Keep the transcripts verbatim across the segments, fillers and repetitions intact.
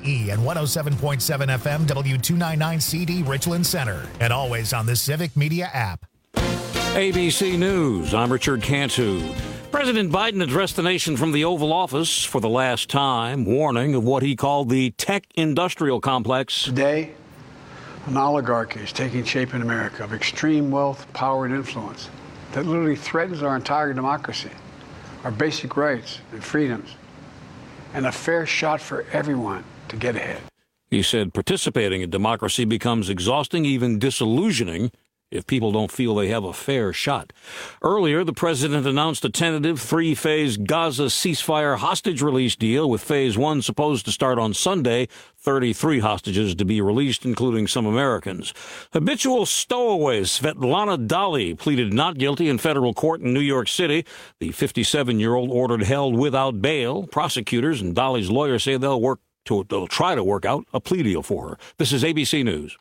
E and one oh seven point seven F M W two ninety-nine C D Richland Center. And always on the Civic Media app. A B C News, I'm Richard Cantu. President Biden addressed the nation from the Oval Office for the last time, warning of what he called the tech industrial complex. Today, an oligarchy is taking shape in America of extreme wealth, power, and influence that literally threatens our entire democracy, our basic rights and freedoms, and a fair shot for everyone to get ahead. He said participating in democracy becomes exhausting, even disillusioning, if people don't feel they have a fair shot. Earlier, the president announced a tentative three-phase Gaza ceasefire hostage release deal, with phase one supposed to start on Sunday, thirty-three hostages to be released, including some Americans. Habitual stowaway Svetlana Dali pleaded not guilty in federal court in New York City. The fifty-seven-year-old ordered held without bail. Prosecutors and Dali's lawyers say they'll work to, they'll try to work out a plea deal for her. This is A B C News.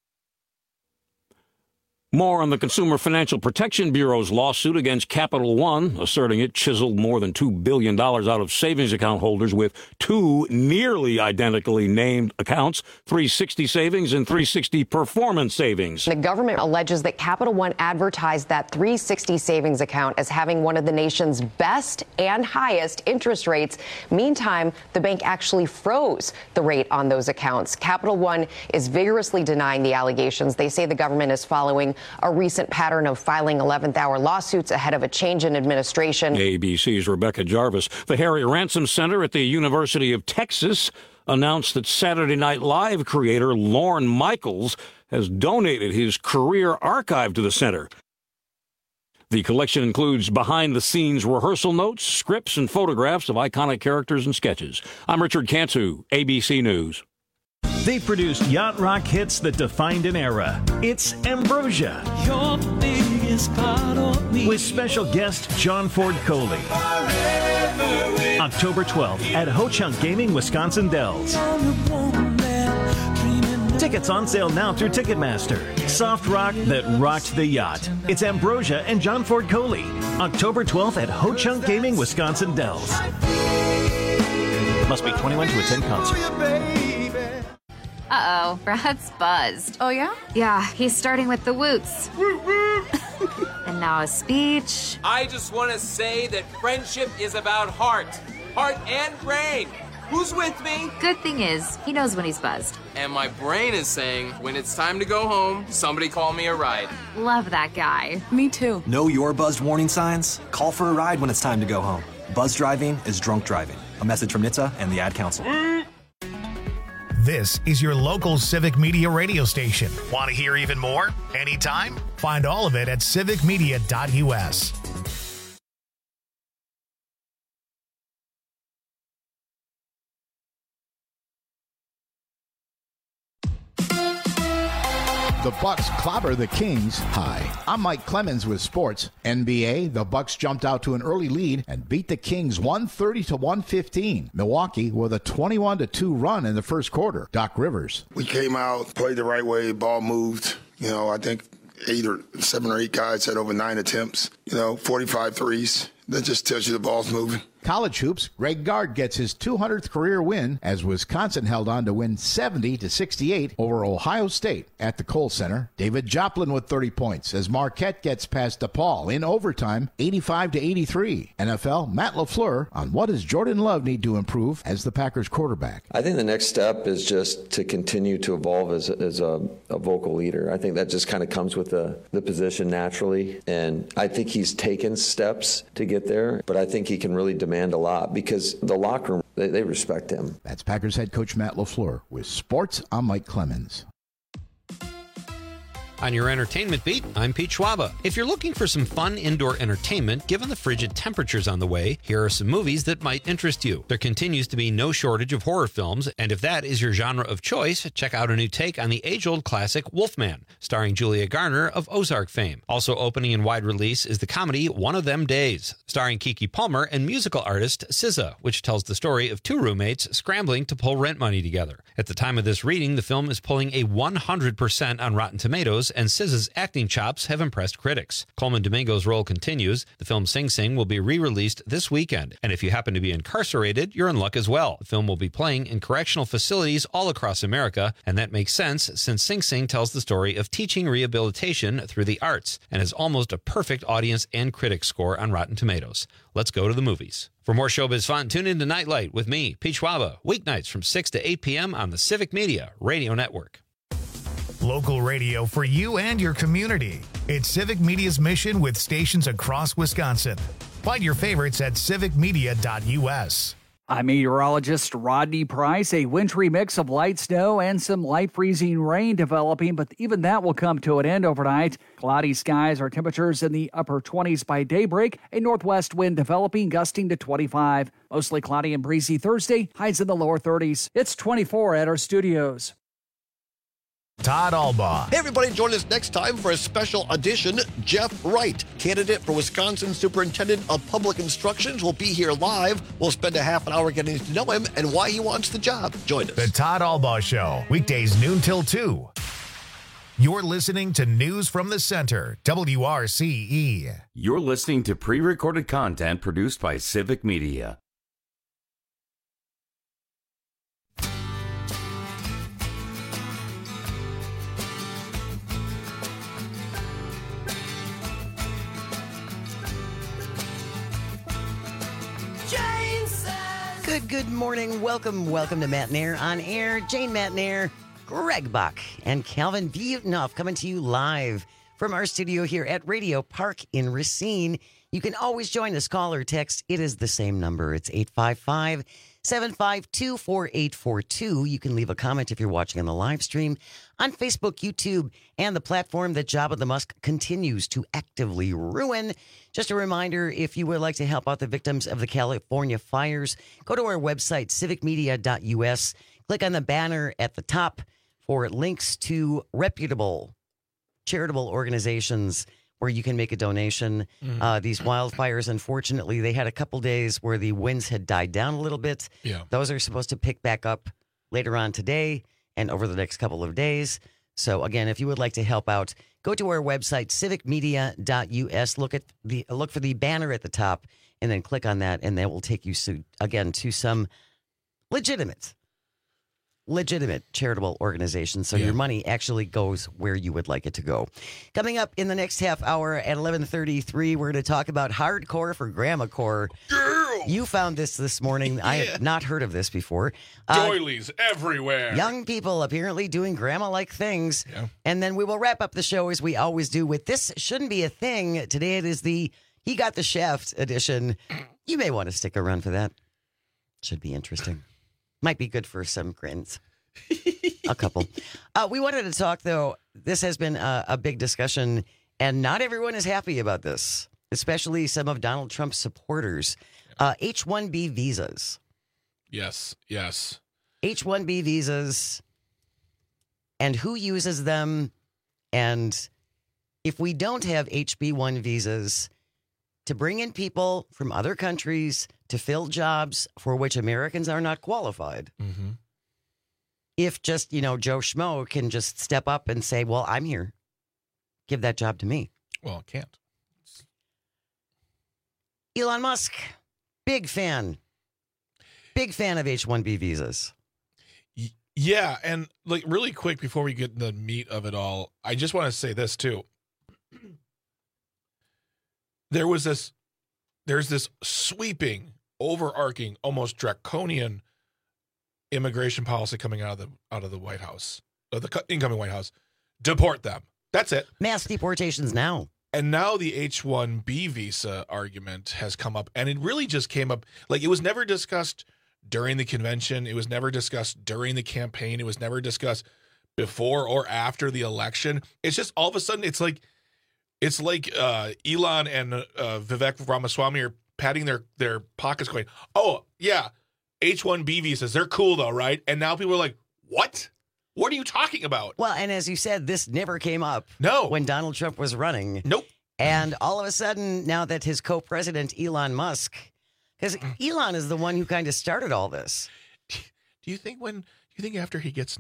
More on the Consumer Financial Protection Bureau's lawsuit against Capital One, asserting it chiseled more than two billion dollars out of savings account holders with two nearly identically named accounts, three sixty Savings and three sixty Performance Savings. The government alleges that Capital One advertised that three sixty Savings account as having one of the nation's best and highest interest rates. Meantime, the bank actually froze the rate on those accounts. Capital One is vigorously denying the allegations. They say the government is following a recent pattern of filing eleventh hour lawsuits ahead of a change in administration. A B C's Rebecca Jarvis. The Harry Ransom Center at the University of Texas announced that Saturday Night Live creator Lorne Michaels has donated his career archive to the center. The collection includes behind-the-scenes rehearsal notes, scripts, and photographs of iconic characters and sketches. I'm Richard Cantu, A B C News. They produced yacht rock hits that defined an era. It's Ambrosia. Your biggest part of me. With special guest John Ford Coley. October twelfth at Ho Chunk Gaming, Wisconsin Dells. Tickets on sale now through Ticketmaster. Soft rock that rocked the yacht. It's Ambrosia and John Ford Coley. October twelfth at Ho Chunk Gaming, Wisconsin Dells. Must be twenty-one to attend concert. Uh-oh, Brad's buzzed. Oh, yeah? Yeah, he's starting with the woots. And now a speech. I just want to say that friendship is about heart. Heart and brain. Who's with me? Good thing is, he knows when he's buzzed. And my brain is saying, when it's time to go home, somebody call me a ride. Love that guy. Me too. Know your buzzed warning signs? Call for a ride when it's time to go home. Buzz driving is drunk driving. A message from N H T S A and the Ad Council. This is your local Civic Media radio station. Want to hear even more? Anytime? Find all of it at civic media dot U S. The Bucks clobber the Kings. Hi, I'm Mike Clemens with sports. N B A, the Bucks jumped out to an early lead and beat the Kings one thirty to one fifteen. Milwaukee with a twenty-one to two run in the first quarter. Doc Rivers. We came out, played the right way, ball moved. You know, I think eight or seven or eight guys had over nine attempts. You know, forty-five threes. That just tells you the ball's moving. College hoops, Greg Gard gets his two hundredth career win as Wisconsin held on to win seventy to sixty-eight over Ohio State at the Kohl Center. David Joplin with thirty points as Marquette gets past DePaul in overtime, eighty-five to eighty-three. N F L, Matt LaFleur on what does Jordan Love need to improve as the Packers quarterback. I think the next step is just to continue to evolve as, as a, a vocal leader. I think that just kind of comes with the, the position naturally, and I think he's taken steps to get there, but I think he can really demand a lot because the locker room, they, they respect him. That's Packers head coach Matt LaFleur. With sports, I'm Mike Clemens. On your entertainment beat, I'm Pete Schwaba. If you're looking for some fun indoor entertainment, given the frigid temperatures on the way, here are some movies that might interest you. There continues to be no shortage of horror films, and if that is your genre of choice, check out a new take on the age-old classic Wolfman, starring Julia Garner of Ozark fame. Also opening in wide release is the comedy One of Them Days, starring Keke Palmer and musical artist S Z A, which tells the story of two roommates scrambling to pull rent money together. At the time of this reading, the film is pulling a one hundred percent on Rotten Tomatoes and S Z A's acting chops have impressed critics. Coleman Domingo's role continues. The film Sing Sing will be re-released this weekend, and if you happen to be incarcerated, you're in luck as well. The film will be playing in correctional facilities all across America, and that makes sense since Sing Sing tells the story of teaching rehabilitation through the arts and is almost a perfect audience and critic score on Rotten Tomatoes. Let's go to the movies. For more showbiz fun, tune in to Nightlight with me, Pete Schwaba, weeknights from six to eight p.m. on the Civic Media Radio Network. Local radio for you and your community. It's Civic Media's mission with stations across Wisconsin. Find your favorites at civic media dot u s. I'm meteorologist Rodney Price. A wintry mix of light snow and some light freezing rain developing, but even that will come to an end overnight. Cloudy skies, our temperatures in the upper twenties by daybreak. A northwest wind developing, gusting to twenty-five. Mostly cloudy and breezy Thursday, highs in the lower thirties. It's twenty-four at our studios. Todd Albaugh. Hey, everybody, join us next time for a special edition. Jeff Wright, candidate for Wisconsin Superintendent of Public Instructions, will be here live. We'll spend a half an hour getting to know him and why he wants the job. Join us. The Todd Albaugh Show, weekdays noon till two. You're listening to News from the Center, W R C E. You're listening to pre-recorded content produced by Civic Media. Good, good morning. Welcome, welcome to Matt Nair on air. Jane Matt Nair, Greg Buck, and Calvin Butenhoff coming to you live from our studio here at Radio Park in Racine. You can always join us, call or text. It is the same number. It's eight five five, seven five two, four eight four two. You can leave a comment if you're watching on the live stream on Facebook, YouTube, and the platform that Jabba the Musk continues to actively ruin. Just a reminder, if you would like to help out the victims of the California fires, go to our website, civic media dot u s. Click on the banner at the top for links to reputable charitable organizations where you can make a donation. Mm-hmm. Uh, these wildfires, unfortunately, they had a couple days where the winds had died down a little bit. Yeah. Those are supposed to pick back up later on today and over the next couple of days. So, again, if you would like to help out, go to our website, civic media dot u s. Look at the look for the banner at the top, and then click on that, and that will take you, so, again, to some legitimate, legitimate charitable organizations. So yeah. your money actually goes where you would like it to go. Coming up in the next half hour at eleven thirty-three, we're going to talk about hardcore for grandma core. Girl! You found this this morning. Yeah. I have not heard of this before. Uh, Doilies everywhere. Young people apparently doing grandma-like things. Yeah. And then we will wrap up the show as we always do with This Shouldn't Be a Thing. Today it is the He Got the Shaft edition. You may want to stick around for that. Should be interesting. Might be good for some grins. A couple. Uh, we wanted to talk, though. This has been a, a big discussion, and not everyone is happy about this, especially some of Donald Trump's supporters. Uh, H one B visas. Yes, yes. H one B visas and who uses them. And if we don't have H B one visas to bring in people from other countries to fill jobs for which Americans are not qualified, mm-hmm. if just, you know, Joe Schmo can just step up and say, well, I'm here, give that job to me. Well, it can't. Elon Musk, big fan. Big fan of H one B visas. Yeah, and like really quick before we get the meat of it all, I just want to say this too. There was this, there's this sweeping, overarching, almost draconian immigration policy coming out of the out of the White House, uh, the incoming White House. Deport them. That's it. Mass deportations now. And now the H one B visa argument has come up, and it really just came up like it was never discussed during the convention. It was never discussed during the campaign. It was never discussed before or after the election. It's just all of a sudden, it's like it's like uh, Elon and uh, Vivek Ramaswamy are patting their their pockets, going, "Oh yeah, H one B visas, they're cool though, right?" And now people are like, "What? What are you talking about?" Well, and as you said, this never came up. No. When Donald Trump was running. Nope. And all of a sudden, now that his co-president, Elon Musk, because Elon is the one who kind of started all this. Do you think when, do you think after he gets no,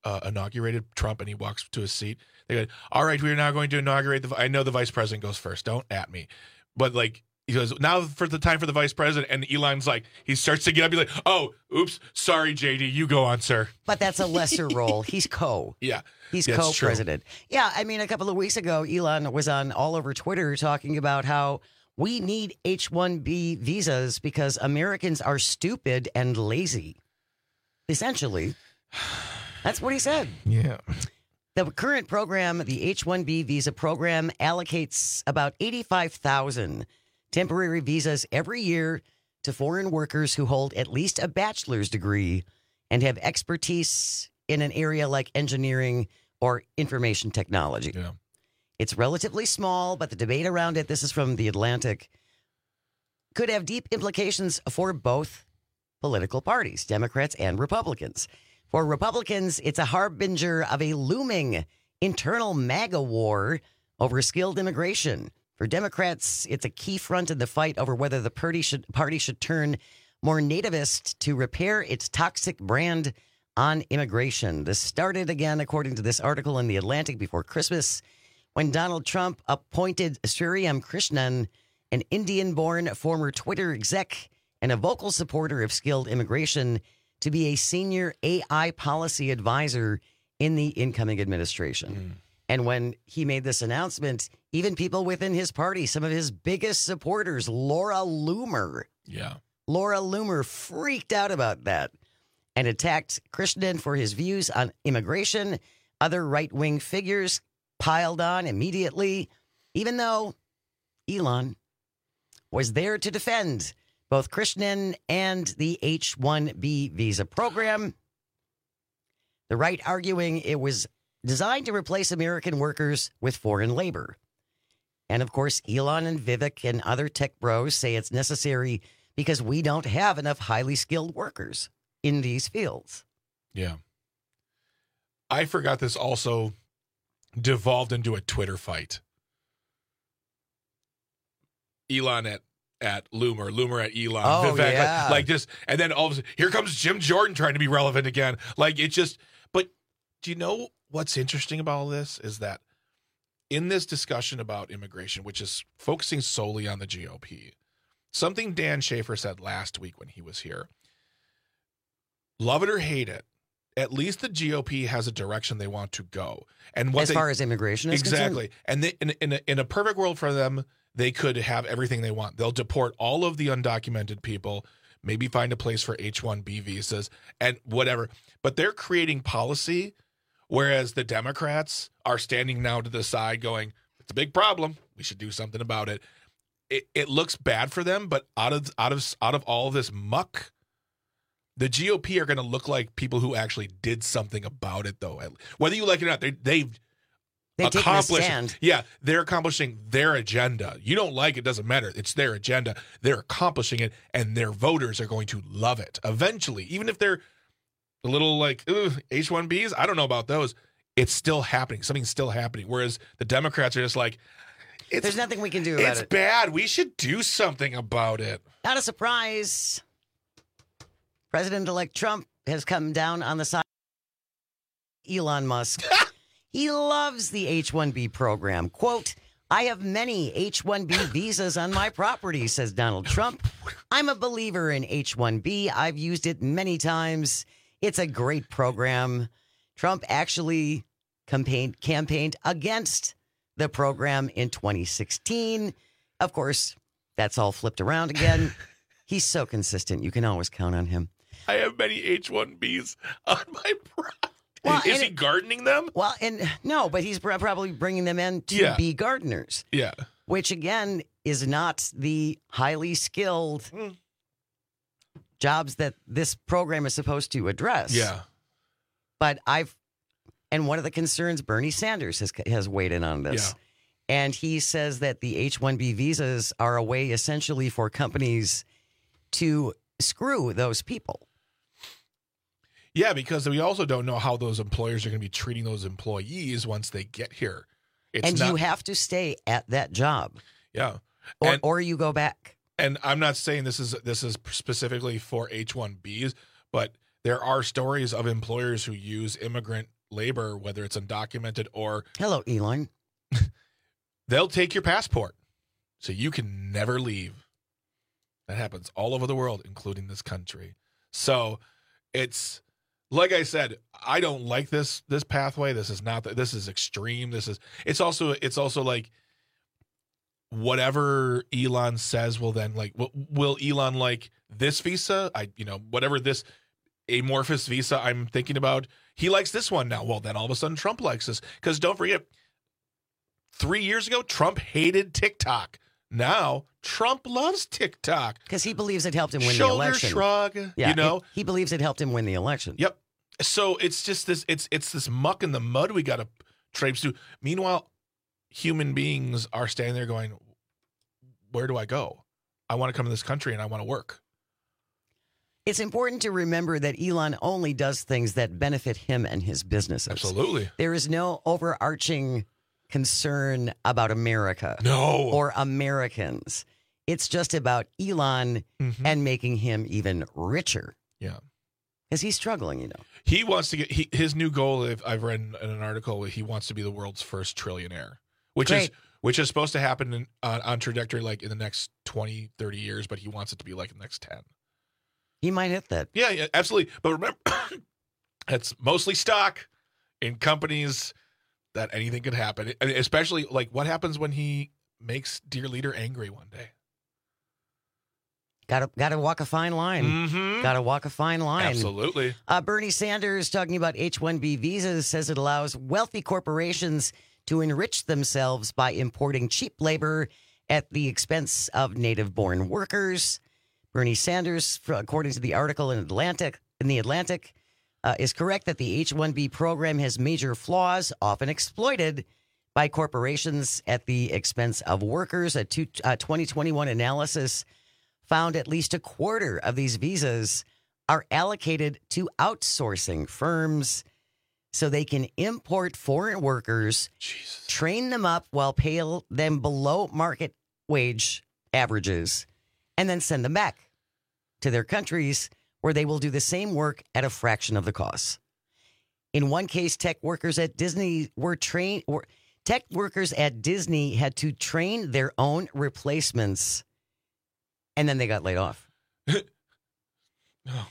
uh, inaugurated Trump and he walks to his seat, they go, all right, we are now going to inaugurate the, I know the vice president goes first. Don't at me. But like, he goes, now for the time for the vice president. And Elon's like, he starts to get up. He's like, oh, oops. Sorry, J D. You go on, sir. But that's a lesser role. He's co. Yeah. He's That's co-president. True. Yeah. I mean, a couple of weeks ago, Elon was on all over Twitter talking about how we need H one B visas because Americans are stupid and lazy. Essentially, that's what he said. Yeah. The current program, the H one B visa program, allocates about eighty-five thousand temporary visas every year to foreign workers who hold at least a bachelor's degree and have expertise in an area like engineering or information technology. Yeah. It's relatively small, but the debate around it, this is from The Atlantic, could have deep implications for both political parties, Democrats and Republicans. For Republicans, it's a harbinger of a looming internal MAGA war over skilled immigration. For Democrats, it's a key front in the fight over whether the party should, party should turn more nativist to repair its toxic brand on immigration. This started again, according to this article in The Atlantic, before Christmas, when Donald Trump appointed Sriram Krishnan, an Indian-born former Twitter exec and a vocal supporter of skilled immigration, to be a senior A I policy advisor in the incoming administration. Mm. And when he made this announcement, even people within his party, some of his biggest supporters, Laura Loomer, yeah, Laura Loomer freaked out about that and attacked Krishnan for his views on immigration. Other right-wing figures piled on immediately, even though Elon was there to defend both Krishnan and the H one B visa program. The right arguing it was designed to replace American workers with foreign labor. And of course, Elon and Vivek and other tech bros say it's necessary because we don't have enough highly skilled workers in these fields. Yeah. I forgot this also devolved into a Twitter fight. Elon at at Loomer, Loomer at Elon, oh, Vivek, yeah. like, like just, and then all of a sudden, here comes Jim Jordan trying to be relevant again. Like it just, but do you know what's interesting about all this is that in this discussion about immigration, which is focusing solely on the G O P, something Dan Schaefer said last week when he was here, love it or hate it, at least the G O P has a direction they want to go. And what as they, far as immigration is exactly. concerned? And they, in, in, a, in a perfect world for them, they could have everything they want. They'll deport all of the undocumented people, maybe find a place for H one B visas and whatever. But they're creating policy, whereas the Democrats are standing now to the side going, it's a big problem. We should do something about it. It, it looks bad for them, but out of out of out of all of this muck, the G O P are going to look like people who actually did something about it, though. Whether you like it or not, they, they've They accomplished. stand. Yeah, they're accomplishing their agenda. You don't like it, doesn't matter. It's their agenda. They're accomplishing it, and their voters are going to love it eventually. Even if they're a little like H one Bs, I don't know about those. It's still happening. Something's still happening. Whereas the Democrats are just like, it's, there's nothing we can do about it's it. It's bad. We should do something about it. Not a surprise. President-elect Trump has come down on the side of Elon Musk. He loves the H one B program. Quote, I have many H one B visas on my property, says Donald Trump. I'm a believer in H one B. I've used it many times. It's a great program. Trump actually campaigned, campaigned against the program in twenty sixteen. Of course, that's all flipped around again. He's so consistent. You can always count on him. I have many H one Bs on my property. Well, Is he it, gardening them? Well, and no, but he's probably bringing them in to yeah. be gardeners. Yeah. Which, again, is not the highly skilled mm. jobs that this program is supposed to address. Yeah. But I've, and one of the concerns Bernie Sanders has, has weighed in on this. Yeah. And he says that the H one B visas are a way essentially for companies to screw those people. Yeah, because we also don't know how those employers are going to be treating those employees once they get here. It's and not, you have to stay at that job. Yeah. Or, and, or you go back. And I'm not saying this is this is specifically for H one Bs, but there are stories of employers who use immigrant labor, whether it's undocumented or... Hello, Elon. They'll take your passport, so you can never leave. That happens all over the world, including this country. So it's... Like I said, I don't like this this pathway. This is not this is extreme. This is it's also it's also like whatever Elon says will then like will, will Elon like this visa? I you know whatever this amorphous visa I'm thinking about. He likes this one now. Well, then all of a sudden Trump likes this because don't forget, three years ago Trump hated TikTok. Now Trump loves TikTok because he believes it helped him win Shoulder the election. Shrug, yeah, you know it, he believes it helped him win the election. Yep. So it's just this. It's it's this muck in the mud we got to traipse through. Meanwhile, human beings are standing there going, "Where do I go? I want to come to this country and I want to work." It's important to remember that Elon only does things that benefit him and his businesses. Absolutely. There is no overarching concern about America. No. Or Americans. It's just about Elon mm-hmm. and making him even richer. Yeah. Because he's struggling, you know. He wants to get he, his new goal. If I've read in an article, he wants to be the world's first trillionaire, which Great. is which is supposed to happen in, on, on trajectory like in the next twenty, thirty years, but he wants it to be like in the next ten. He might hit that. Yeah, yeah, absolutely. But remember, it's mostly stock in companies that anything could happen. And especially like what happens when he makes dear leader angry one day. Got to got to walk a fine line. Mm-hmm. Got to walk a fine line. Absolutely. Uh, Bernie Sanders, talking about H one B visas, says it allows wealthy corporations to enrich themselves by importing cheap labor at the expense of native-born workers. Bernie Sanders, according to the article in Atlantic, in the Atlantic, uh, is correct that the H one B program has major flaws, often exploited by corporations at the expense of workers. A two, uh, twenty twenty-one analysis found at least a quarter of these visas are allocated to outsourcing firms so they can import foreign workers, Jesus. train them up while pay them below market wage averages, and then send them back to their countries where they will do the same work at a fraction of the cost. In one case, tech workers at Disney were trained, or tech workers at Disney had to train their own replacements, and then they got laid off. oh.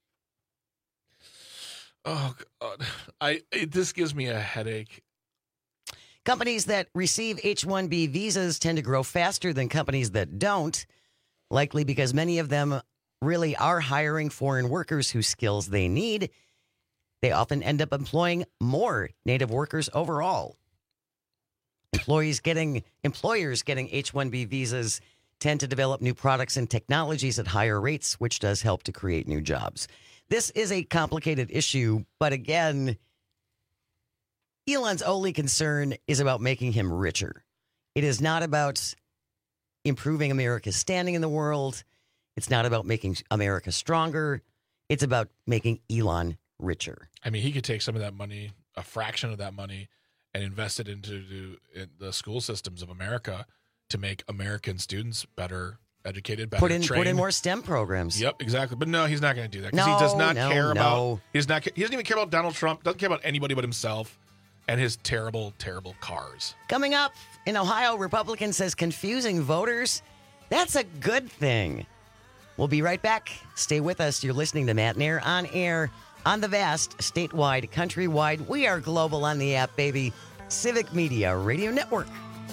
oh, God. I, it, this gives me a headache. Companies that receive H one B visas tend to grow faster than companies that don't, likely because many of them really are hiring foreign workers whose skills they need. They often end up employing more native workers overall. Employees getting employers getting H one B visas tend to develop new products and technologies at higher rates, which does help to create new jobs. This is a complicated issue, but again, Elon's only concern is about making him richer. It is not about improving America's standing in the world. It's not about making America stronger. It's about making Elon richer. I mean, he could take some of that money, a fraction of that money, and invest it into the, the school systems of America to make American students better educated, better put in, trained. Put in more STEM programs. Yep, exactly. But no, he's not going to do that because no, he does not no, care no. about. He does not. He doesn't even care about Donald Trump. Doesn't care about anybody but himself and his terrible, terrible cars. Coming up in Ohio, Republican says confusing voters. That's a good thing. We'll be right back. Stay with us. You're listening to Matt and Air on air on the vast, statewide, countrywide. We are global on the app, baby. Civic Media Radio Network.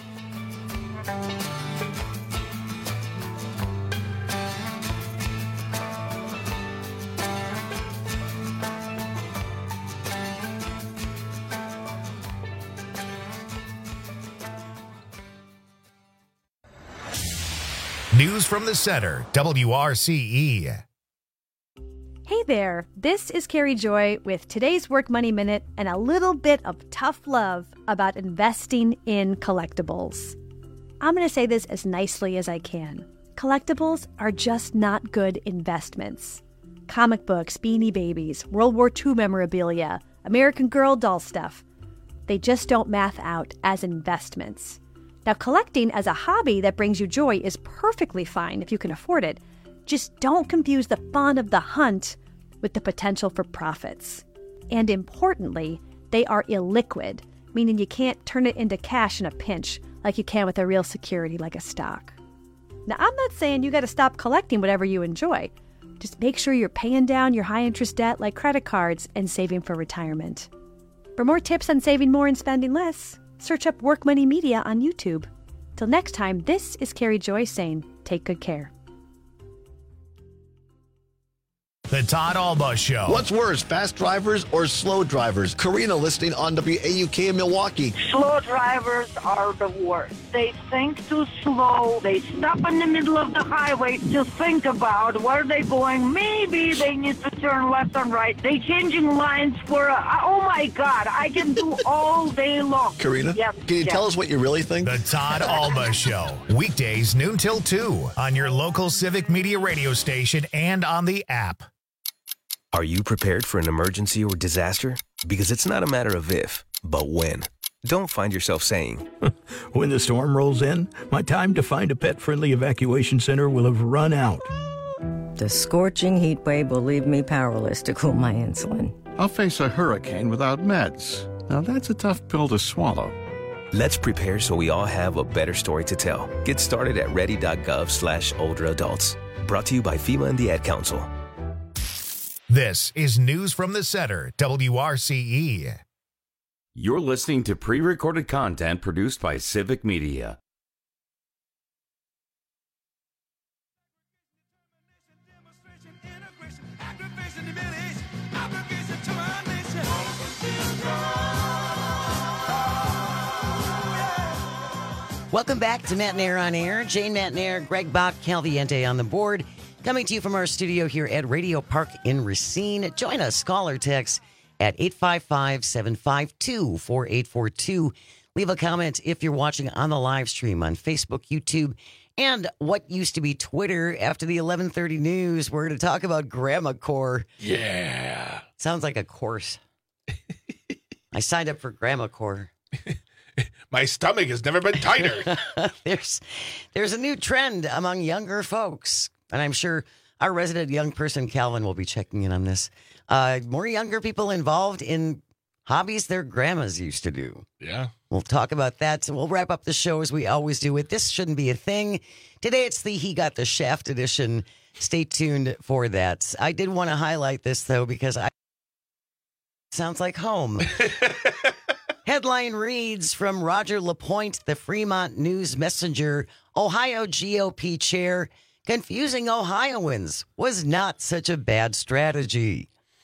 News from the center, W R C E. Hey there, this is Carrie Joy with today's Work Money Minute and a little bit of tough love about investing in collectibles. I'm going to say this as nicely as I can. Collectibles are just not good investments. Comic books, Beanie Babies, World War Two memorabilia, American Girl doll stuff. They just don't math out as investments. Now, collecting as a hobby that brings you joy is perfectly fine if you can afford it. Just don't confuse the fun of the hunt with the potential for profits. And importantly, they are illiquid, meaning you can't turn it into cash in a pinch like you can with a real security like a stock. Now, I'm not saying you got to stop collecting whatever you enjoy. Just make sure you're paying down your high-interest debt like credit cards and saving for retirement. For more tips on saving more and spending less, search up Work Money Media on YouTube. Till next time, this is Carrie Joy saying, take good care. The Todd Alba Show. What's worse, fast drivers or slow drivers? Karina listening on W A U K in Milwaukee. Slow drivers are the worst. They think too slow. They stop in the middle of the highway to think about where they're going. Maybe they need to turn left and right. They changing lines for, a, oh my God, I can do all day long. Karina, yes, can you yes. tell us what you really think? The Todd Alba Show. Weekdays noon till two on your local Civic Media radio station and on the app. Are you prepared for an emergency or disaster? Because it's not a matter of if, but when. Don't find yourself saying, when the storm rolls in, my time to find a pet-friendly evacuation center will have run out. The scorching heat wave will leave me powerless to cool my insulin. I'll face a hurricane without meds. Now that's a tough pill to swallow. Let's prepare so we all have a better story to tell. Get started at ready.gov slash older adults. Brought to you by FEMA and the Ad Council. This is News from the Center, W R C E. You're listening to pre-recorded content produced by Civic Media. Welcome back to Matt and Air on Air. Jane, Matt and Air, Greg Bach, Calviente on the board. Coming to you from our studio here at Radio Park in Racine. Join us, call or text at eight five five, seven five two, four eight four two. Leave a comment if you're watching on the live stream on Facebook, YouTube, and what used to be Twitter. After the eleven thirty news, we're going to talk about Grandma Corps. Yeah. Sounds like a course. I signed up for Grandma Corps. My stomach has never been tighter. there's, there's a new trend among younger folks. And I'm sure our resident young person, Calvin, will be checking in on this. Uh, more younger people involved in hobbies their grandmas used to do. Yeah. We'll talk about that. So we'll wrap up the show as we always do with This Shouldn't Be a Thing. Today it's the He Got the Shaft edition. Stay tuned for that. I did want to highlight this, though, because I sounds like home. Headline reads from Roger LaPointe, the Fremont News Messenger, Ohio G O P chair. Confusing Ohioans was not such a bad strategy.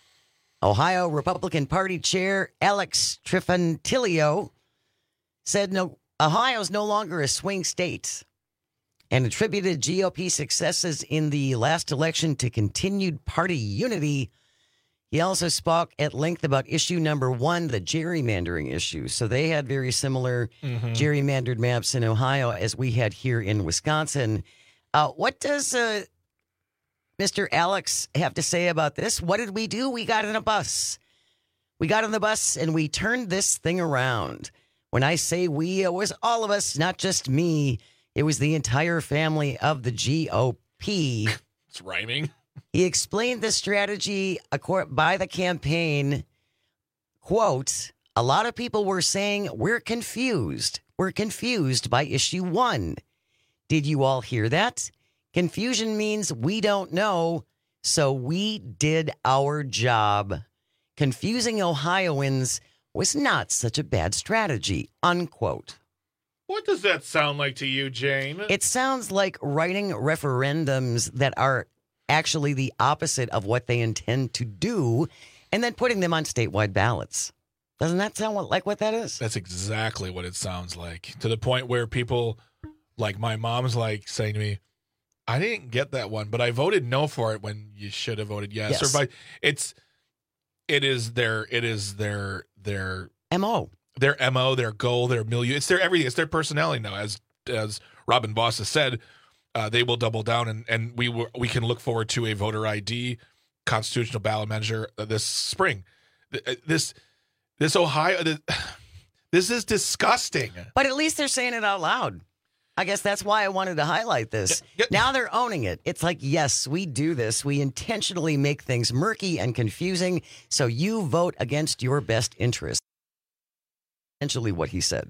Ohio Republican Party Chair Alex Trifantilio said no, Ohio's no longer a swing state and attributed G O P successes in the last election to continued party unity. He also spoke at length about issue number one, the gerrymandering issue. So they had very similar mm-hmm. gerrymandered maps in Ohio as we had here in Wisconsin. Uh, what does uh, Mister Alex have to say about this? What did we do? We got in a bus. We got on the bus and we turned this thing around. When I say we, it was all of us, not just me. It was the entire family of the G O P. It's rhyming. He explained the strategy by the campaign. Quote, a lot of people were saying we're confused. We're confused by issue one. Did you all hear that? Confusion means we don't know, so we did our job. Confusing Ohioans was not such a bad strategy, unquote. What does that sound like to you, Jane? It sounds like writing referendums that are actually the opposite of what they intend to do and then putting them on statewide ballots. Doesn't that sound like what that is? That's exactly what it sounds like, to the point where people... Like my mom's like saying to me, I didn't get that one, but I voted no for it when you should have voted yes. yes. Or by it's it is their it is their their M O. Their M O, their goal, their milieu. It's their everything. It's their personality now. As as Robin Boss has said, uh, they will double down and, and we will, we can look forward to a voter I D constitutional ballot measure this spring. This this Ohio this, this is disgusting. But at least they're saying it out loud. I guess that's why I wanted to highlight this. Now they're owning it. It's like, yes, we do this. We intentionally make things murky and confusing, so you vote against your best interest. Essentially what he said.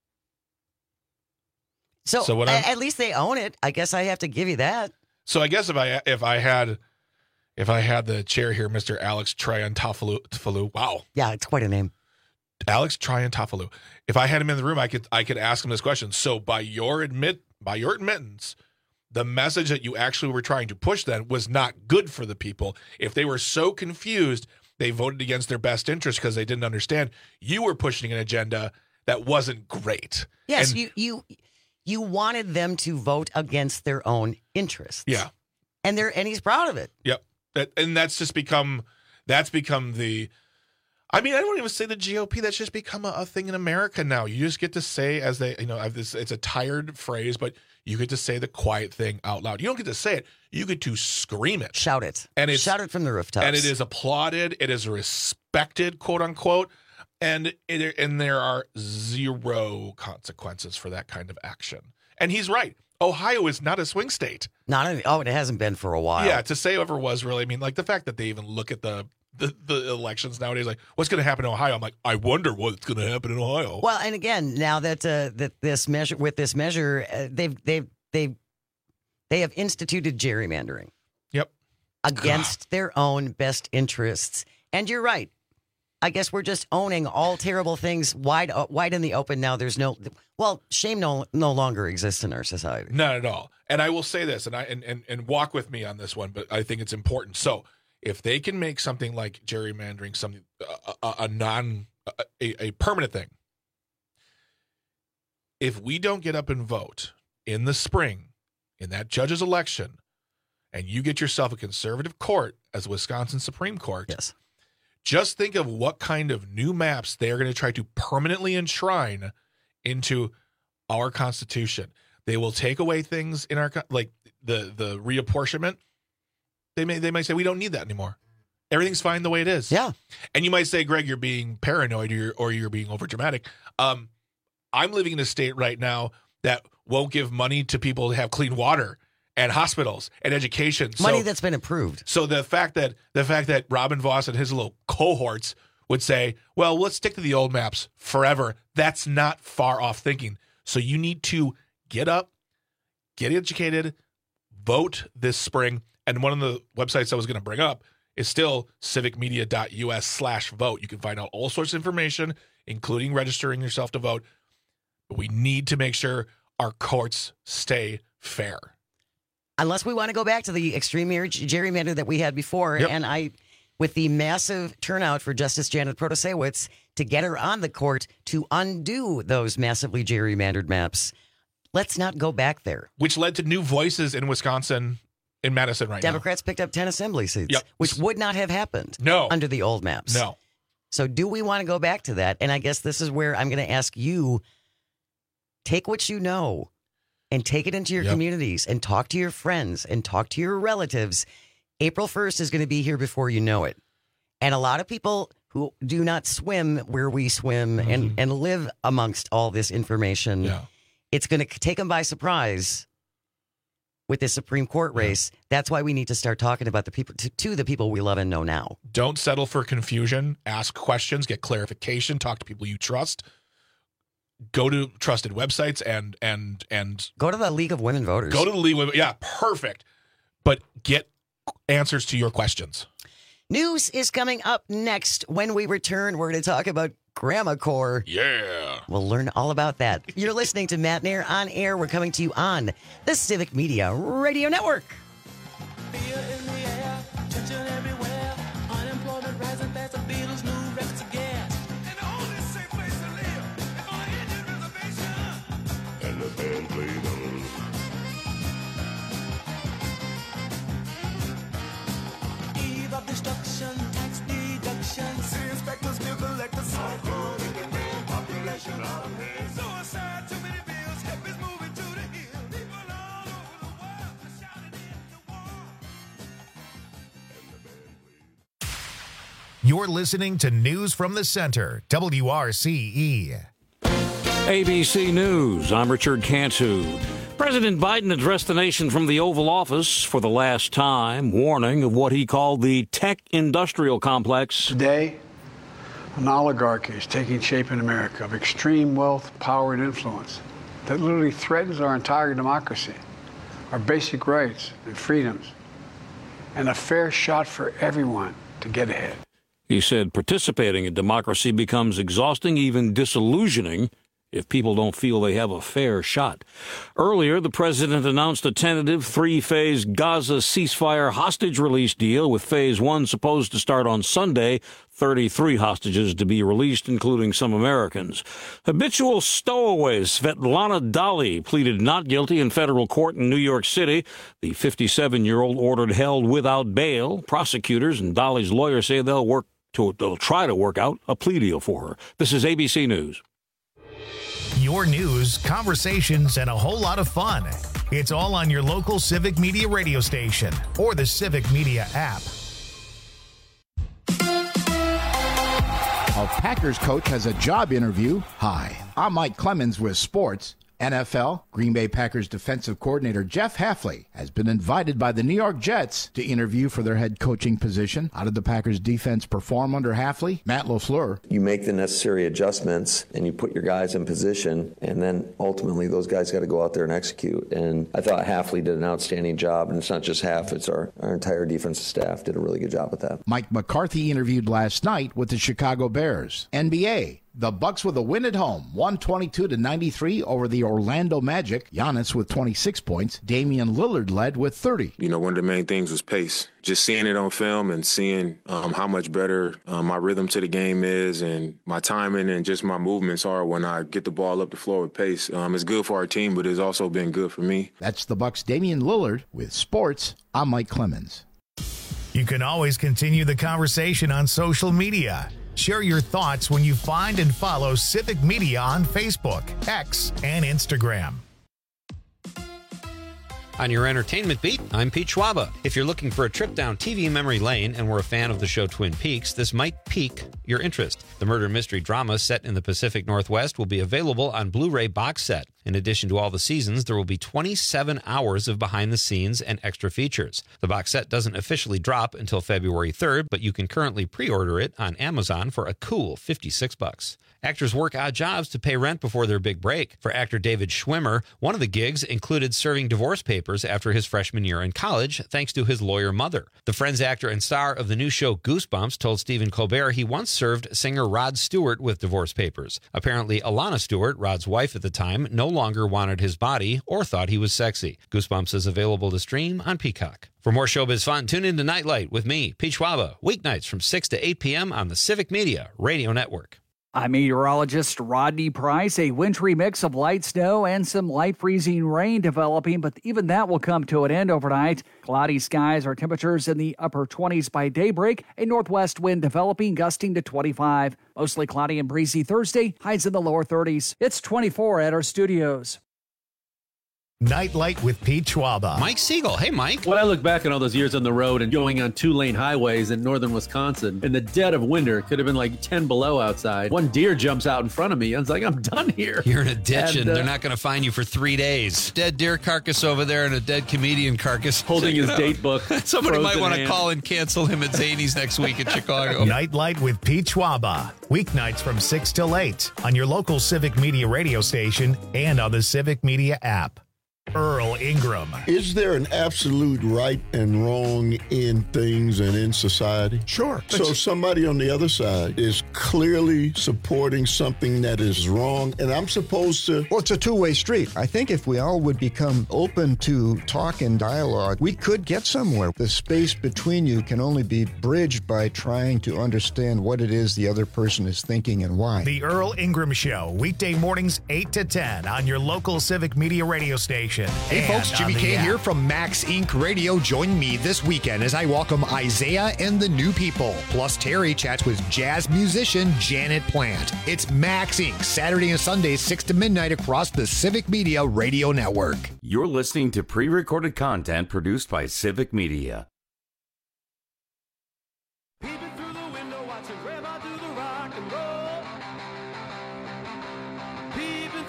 So, So what a- I'm- at least they own it. I guess I have to give you that. So I guess if I if I had if I had the chair here, Mister Alex Triantafalu, wow, Yeah, it's quite a name. Alex Triantafalu. If I had him in the room, I could I could ask him this question. So by your admit by your admittance, the message that you actually were trying to push then was not good for the people. If they were so confused, they voted against their best interest because they didn't understand. You were pushing an agenda that wasn't great. Yes, And- you you you wanted them to vote against their own interests. Yeah. And they're and he's proud of it. Yep. That, and that's just become that's become the I mean, I don't even say the G O P. That's just become a, a thing in America now. You just get to say, as they, you know, I've this. It's a tired phrase, but you get to say the quiet thing out loud. You don't get to say it. You get to scream it, shout it, and it's shout it from the rooftops. and it is applauded. It is respected, quote unquote, and it, and there are zero consequences for that kind of action. And he's right. Ohio is not a swing state. Not any, oh, it hasn't been for a while. Yeah, to say ever was really. I mean, like the fact that they even look at the. The, the elections nowadays, like what's going to happen in Ohio? I'm like, I wonder what's going to happen in Ohio. Well, and again, now that uh, that this measure with this measure, uh, they've they've they've they have instituted gerrymandering. Yep, against their own best interests. And you're right. I guess we're just owning all terrible things wide uh, wide in the open now. There's no well, shame no no longer exists in our society. Not at all. And I will say this, and I and and, and walk with me on this one, but I think it's important. So. If they can make something like gerrymandering something a, a, a non a, a permanent thing, if we don't get up and vote in the spring in that judge's election, and you get yourself a conservative court as Wisconsin Supreme Court, yes, just think of what kind of new maps they are going to try to permanently enshrine into our Constitution. They will take away things in our like the the reapportionment. They may they might say we don't need that anymore. Everything's fine the way it is. Yeah. And you might say, Greg, you're being paranoid or you're, or you're being overdramatic. Um, I'm living in a state right now that won't give money to people to have clean water and hospitals and education. Money so, that's been approved. So the fact that the fact that Robin Voss and his little cohorts would say, well, let's stick to the old maps forever. That's not far off thinking. So you need to get up, get educated, vote this spring. And one of the websites I was going to bring up is still civicmedia.us slash vote. You can find out all sorts of information, including registering yourself to vote. But we need to make sure our courts stay fair. Unless we want to go back to the extreme gerrymander that we had before. Yep. And I, with the massive turnout for Justice Janet Protasewicz to get her on the court to undo those massively gerrymandered maps, let's not go back there. Which led to new voices in Wisconsin. In Madison right Democrats now. picked up ten assembly seats, Yep. which would not have happened no. under the old maps. No. So do we want to go back to that? And I guess this is where I'm going to ask you, take what you know and take it into your Yep. communities and talk to your friends and talk to your relatives. April first is going to be here before you know it. And a lot of people who do not swim where we swim mm-hmm. and, and live amongst all this information, yeah. it's going to take them by surprise. With this Supreme Court race, yeah. That's why we need to start talking about the people to, to the people we love and know now. Don't settle for confusion. Ask questions, get clarification, talk to people you trust. Go to trusted websites and and and go to the League of Women Voters. Go to the League of Women. Yeah, perfect. But get answers to your questions. News is coming up next. When we return, we're going to talk about Grandma Corps. Yeah. We'll learn all about that. You're listening to Matt Nair on air. We're coming to you on the Civic Media Radio Network. Destruction, tax deductions, inspectors, bill collectors, population of hate. Suicide, too many bills, help is moving to the hill. People all over the world are shouting in the war. You're listening to News from the Center, W R C E. A B C News, I'm Richard Cantu. President Biden addressed the nation from the Oval Office for the last time, warning of what he called the tech industrial complex. Today, an oligarchy is taking shape in America of extreme wealth, power, and influence that literally threatens our entire democracy, our basic rights and freedoms, and a fair shot for everyone to get ahead. He said participating in democracy becomes exhausting, even disillusioning, if people don't feel they have a fair shot. Earlier, the president announced a tentative three-phase Gaza ceasefire hostage release deal, with phase one supposed to start on Sunday, thirty-three hostages to be released, including some Americans. Habitual stowaway Svetlana Dali pleaded not guilty in federal court in New York City. The fifty-seven-year-old ordered held without bail. Prosecutors and Dali's lawyers say they'll work to, they'll try to work out a plea deal for her. This is A B C News. Your news, conversations, and a whole lot of fun. It's all on your local Civic Media radio station or the Civic Media app. A Packers coach has a job interview. Hi, I'm Mike Clemens with sports. N F L, Green Bay Packers defensive coordinator Jeff Hafley has been invited by the New York Jets to interview for their head coaching position. How did the Packers defense perform under Hafley? Matt LaFleur. You make the necessary adjustments and you put your guys in position, and then ultimately those guys got to go out there and execute. And I thought Hafley did an outstanding job, and it's not just Haf, it's our, our entire defensive staff did a really good job with that. Mike McCarthy interviewed last night with the Chicago Bears. N B A. The Bucks with a win at home, one twenty-two to ninety-three over the Orlando Magic. Giannis with twenty-six points. Damian Lillard led with thirty. You know, one of the main things was pace. Just seeing it on film and seeing um, how much better um, my rhythm to the game is, and my timing and just my movements are when I get the ball up the floor with pace. Um, it's good for our team, but it's also been good for me. That's the Bucks' Damian Lillard with sports. I'm Mike Clemens. You can always continue the conversation on social media. Share your thoughts when you find and follow Civic Media on Facebook, X, and Instagram. On your entertainment beat, I'm Pete Schwaba. If you're looking for a trip down T V memory lane and were a fan of the show Twin Peaks, this might pique your interest. The murder mystery drama set in the Pacific Northwest will be available on Blu-ray box set. In addition to all the seasons, there will be twenty-seven hours of behind-the-scenes and extra features. The box set doesn't officially drop until February third, but you can currently pre-order it on Amazon for a cool fifty-six bucks. Actors work odd jobs to pay rent before their big break. For actor David Schwimmer, one of the gigs included serving divorce papers after his freshman year in college, thanks to his lawyer mother. The Friends actor and star of the new show Goosebumps told Stephen Colbert he once served singer Rod Stewart with divorce papers. Apparently, Alana Stewart, Rod's wife at the time, no longer wanted his body or thought he was sexy. Goosebumps is available to stream on Peacock. For more showbiz fun, tune in to Nightlight with me, Pete Schwaba, weeknights from six to eight p.m. on the Civic Media Radio Network. I'm meteorologist Rodney Price. A wintry mix of light snow and some light freezing rain developing, but even that will come to an end overnight. Cloudy skies, our temperatures in the upper twenties by daybreak. A northwest wind developing, gusting to twenty-five. Mostly cloudy and breezy Thursday, highs in the lower thirties. It's twenty-four at our studios. Nightlight with Pete Schwaba. Mike Siegel. Hey, Mike. When I look back on all those years on the road and going on two-lane highways in northern Wisconsin, in the dead of winter, it could have been like ten below outside. One deer jumps out in front of me. I was like, I'm done here. You're in a ditch, and, and uh, uh, they're not going to find you for three days. Dead deer carcass over there and a dead comedian carcass. Holding his date book. Somebody might want to hand. call and cancel him at Zany's next week in Chicago. Nightlight with Pete Schwaba. Weeknights from six till eight on your local Civic Media radio station and on the Civic Media app. Earl Ingram. Is there an absolute right and wrong in things and in society? Sure. So somebody on the other side is clearly supporting something that is wrong, and I'm supposed to... Well, it's a two-way street. I think if we all would become open to talk and dialogue, we could get somewhere. The space between you can only be bridged by trying to understand what it is the other person is thinking and why. The Earl Ingram Show, weekday mornings eight to ten on your local Civic Media radio station. Hey and folks, Jimmy on the Kane app. here from Max Incorporated. Radio. Join me this weekend as I welcome Isaiah and the New People. Plus, Terry chats with jazz musician Janet Plant. It's Max Incorporated, Saturday and Sunday, six to midnight across the Civic Media Radio Network. You're listening to pre-recorded content produced by Civic Media. Peeping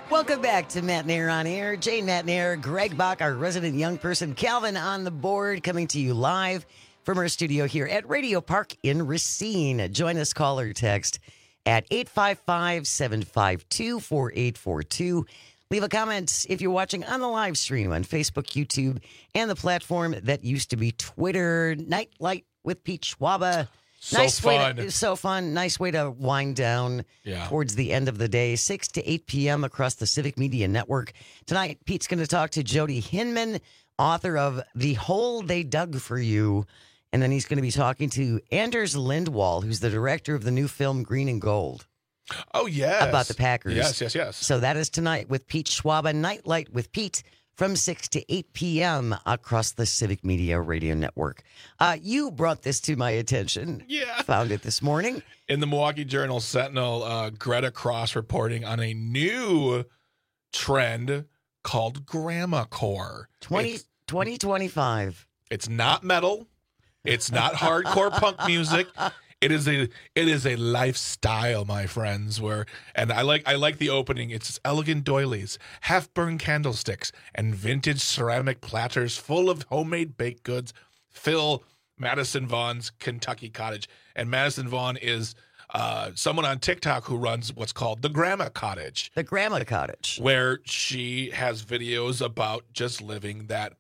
Welcome back to Matt Nair on Air. Jane Matt Nair, Greg Bach, our resident young person, Calvin on the board, coming to you live from our studio here at Radio Park in Racine. Join us, call or text at eight five five, seven five two, four eight four two. Leave a comment if you're watching on the live stream on Facebook, YouTube, and the platform that used to be Twitter. Nightlight with Pete Schwaba. So nice fun. Way to, so fun. Nice way to wind down Yeah. towards the end of the day, six to eight p.m. across the Civic Media Network. Tonight, Pete's going to talk to Jody Hinman, author of The Hole They Dug for You. And then he's going to be talking to Anders Lindwall, who's the director of the new film Green and Gold. Oh, yes. About the Packers. Yes, yes, yes. So that is tonight with Pete Schwaba, Nightlight with Pete, from six to eight p.m. across the Civic Media Radio Network. Uh, you brought this to my attention. Yeah. Found it this morning. In the Milwaukee Journal Sentinel, uh, Greta Cross reporting on a new trend called Grandma Core. twenty, It's, twenty twenty-five. it's not metal. It's not hardcore punk music. It is a it is a lifestyle, my friends. Where and I like I like the opening. It's elegant doilies, half burned candlesticks, and vintage ceramic platters full of homemade baked goods fill Madison Vaughn's Kentucky cottage. And Madison Vaughn is uh, someone on TikTok who runs what's called the Grandma Cottage. The Grandma Cottage, where she has videos about just living that.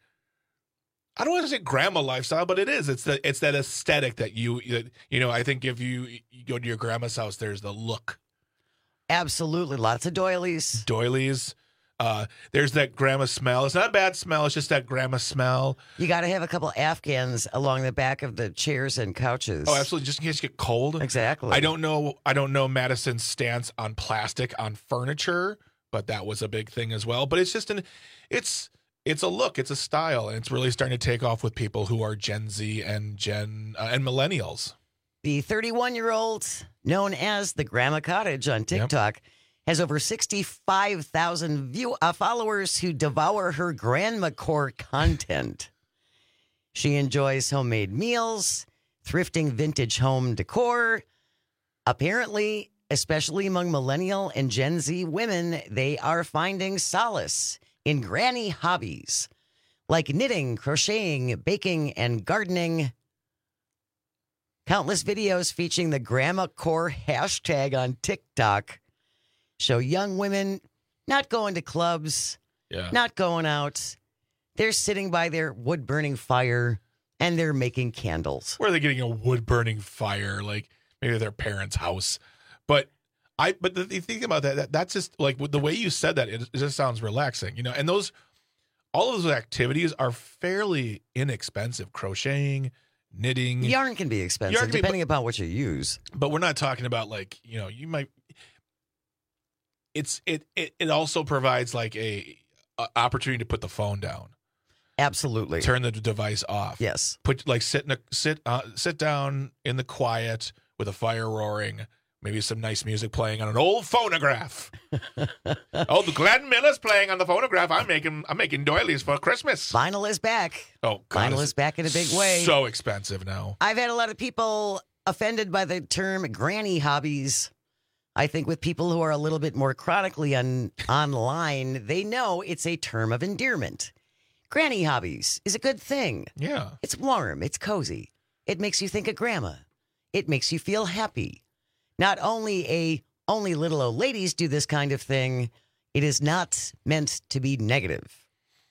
I don't want to say grandma lifestyle, but it is. It's the it's that aesthetic that you that, you know. I think if you, you go to your grandma's house, there's the look. Absolutely, lots of doilies. Doilies. Uh, there's that grandma smell. It's not a bad smell. It's just that grandma smell. You got to have a couple Afghans along the back of the chairs and couches. Oh, absolutely. Just in case you get cold. Exactly. I don't know. I don't know Madison's stance on plastic on furniture, but that was a big thing as well. But it's just an, it's. It's a look, it's a style, and it's really starting to take off with people who are Gen Z and Gen uh, and millennials. The thirty-one-year-old, known as the Grandma Cottage on TikTok, yep. has over sixty-five thousand view uh, followers who devour her Grandma Core content. She enjoys homemade meals, thrifting vintage home decor. Apparently, especially among millennial and Gen Z women, they are finding solace in granny hobbies like knitting, crocheting, baking, and gardening. Countless videos featuring the Grandma Core hashtag on TikTok show young women not going to clubs, yeah. not going out. They're sitting by their wood-burning fire, and they're making candles. Where are they getting a wood-burning fire? Like maybe their parents' house. But I, but the, the thing about that, that, that's just like the way you said that, it, it just sounds relaxing, you know, and those, all of those activities are fairly inexpensive. Crocheting, knitting. Yarn can be expensive Yarn can depending be, but, upon what you use. But we're not talking about like, you know, you might, it's, it, it, it also provides like a, a opportunity to put the phone down. Absolutely. Turn the device off. Yes. Put like sit in a, sit, uh, sit down in the quiet with a fire roaring. Maybe some nice music playing on an old phonograph. Oh, the Glenn Miller's playing on the phonograph. I'm making I'm making doilies for Christmas. Vinyl is back. Oh, God, vinyl is back in a big way. So expensive now. I've had a lot of people offended by the term granny hobbies. I think with people who are a little bit more chronically on online, they know it's a term of endearment. Granny hobbies is a good thing. Yeah. It's warm. It's cozy. It makes you think of grandma. It makes you feel happy. Not only a only little old ladies do this kind of thing, it is not meant to be negative.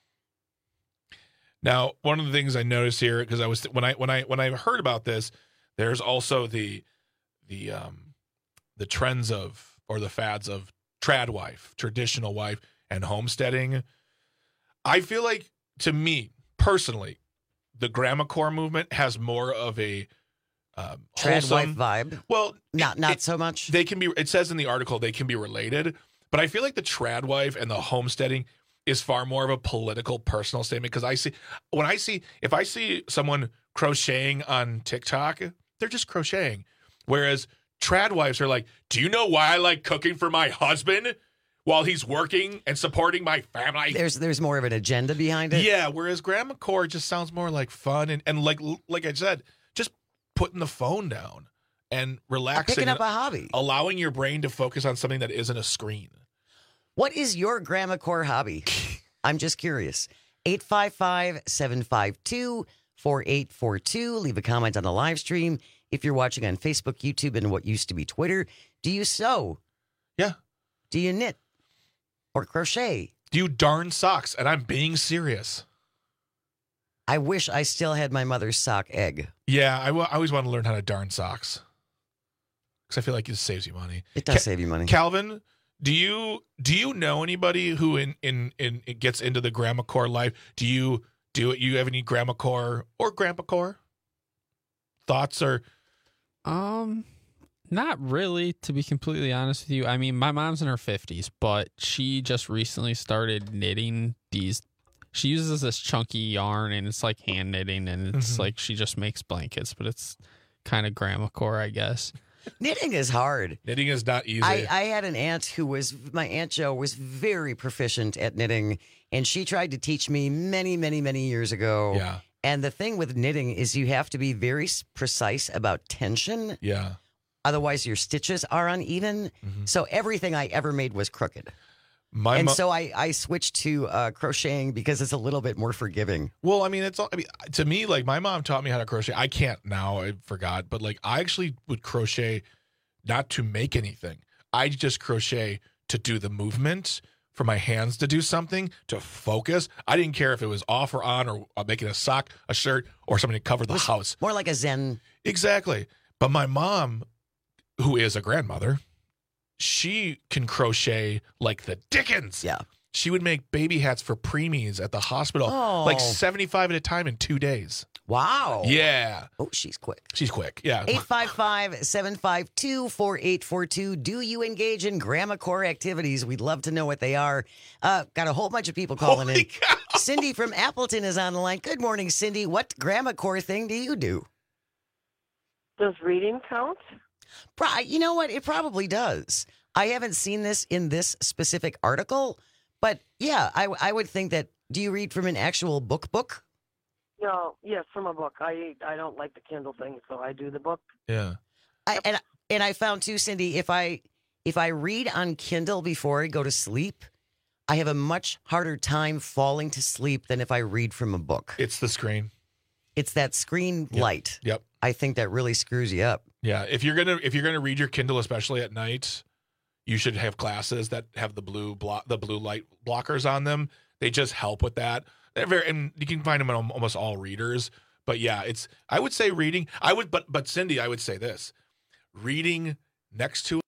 Now, one of the things I noticed here, because I was when I when I when I heard about this, there's also the the um the trends of or the fads of trad wife, traditional wife, and homesteading. I feel like, to me personally, the Grandma Core movement has more of a Um, Trad wife wholesome vibe. Well, not it, not it, so much. They can be. It says in the article they can be related, but I feel like the trad wife and the homesteading is far more of a political, personal statement. Because I see when I see if I see someone crocheting on TikTok, they're just crocheting, whereas trad wives are like, "Do you know why I like cooking for my husband while he's working and supporting my family?" There's there's more of an agenda behind it. Yeah, whereas Grandma Core just sounds more like fun and, and like like I said, just putting the phone down and relaxing. Picking up a hobby. Allowing your brain to focus on something that isn't a screen. What is your grandma core hobby? I'm just curious. eight five five, seven five two, four eight four two. Leave a comment on the live stream. If you're watching on Facebook, YouTube, and what used to be Twitter, do you sew? Yeah. Do you knit or crochet? Do you darn socks? And I'm being serious. I wish I still had my mother's sock egg. Yeah, I, w- I always want to learn how to darn socks because I feel like it saves you money. It does Ca- save you money. Calvin, do you do you know anybody who in in in it gets into the grandma core life? Do you do you have any grandma core or grandpa core thoughts or? Um, not really, to be completely honest with you. I mean, my mom's in her fifties, but she just recently started knitting these. She uses this chunky yarn, and it's like hand knitting, and it's Mhm. like she just makes blankets, but it's kind of grandma core, I guess. Knitting is hard. Knitting is not easy. I, I had an aunt who was, my Aunt Jo was very proficient at knitting, and she tried to teach me many, many, many years ago. Yeah. And the thing with knitting is you have to be very s- precise about tension. Yeah. Otherwise, your stitches are uneven. So everything I ever made was crooked. My and mo- so I, I switched to uh, crocheting because it's a little bit more forgiving. Well, I mean, it's all. I mean, to me, like my mom taught me how to crochet. I can't now. I forgot, but like I actually would crochet, not to make anything. I just crochet to do the movement for my hands to do something to focus. I didn't care if it was off or on or uh, making a sock, a shirt, or something to cover the house. More like a Zen. Exactly. But my mom, who is a grandmother, she can crochet like the Dickens. Yeah. She would make baby hats for preemies at the hospital, Oh. like seventy-five at a time in two days. Wow. Yeah. Oh, she's quick. She's quick. Yeah. eight five five, seven five two, four eight four two. Do you engage in grandma core activities? We'd love to know what they are. Uh, got a whole bunch of people calling Holy in. cow. Cindy from Appleton is on the line. Good morning, Cindy. What grandma core thing do you do? Does reading count? Pro- You know what? It probably does. I haven't seen this in this specific article, but yeah, I, I would think that. Do you read from an actual book book? No, yes, from a book. I I don't like the Kindle thing, so I do the book. Yeah. I, and and I found too, Cindy, if I if I read on Kindle before I go to sleep, I have a much harder time falling to sleep than if I read from a book. It's the screen. It's that screen Yep. light. Yep. I think that really screws you up. Yeah. If you're gonna if you're gonna read your Kindle, especially at night, you should have glasses that have the blue block the blue light blockers on them. They just help with that. They're very, and you can find them on almost all readers. But yeah, it's. I would say reading. I would, but but Cindy, I would say this: reading next to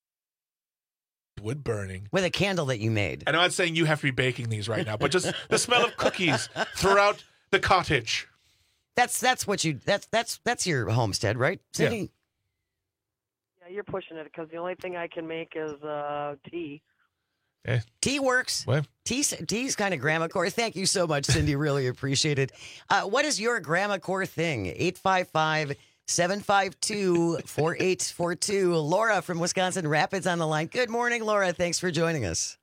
wood burning with a candle that you made. And I'm not saying you have to be baking these right now, but just the smell of cookies throughout the cottage. That's that's what you that's that's that's your homestead, right, Cindy? Yeah, you're pushing it because the only thing I can make is uh, tea. Eh. Tea works. What? Tea, tea's kind of grandma core. Thank you so much, Cindy. Really appreciate it. Uh, what is your grandma core thing? eight five five, seven five two, four eight four two. Laura from Wisconsin Rapids on the line. Good morning, Laura. Thanks for joining us.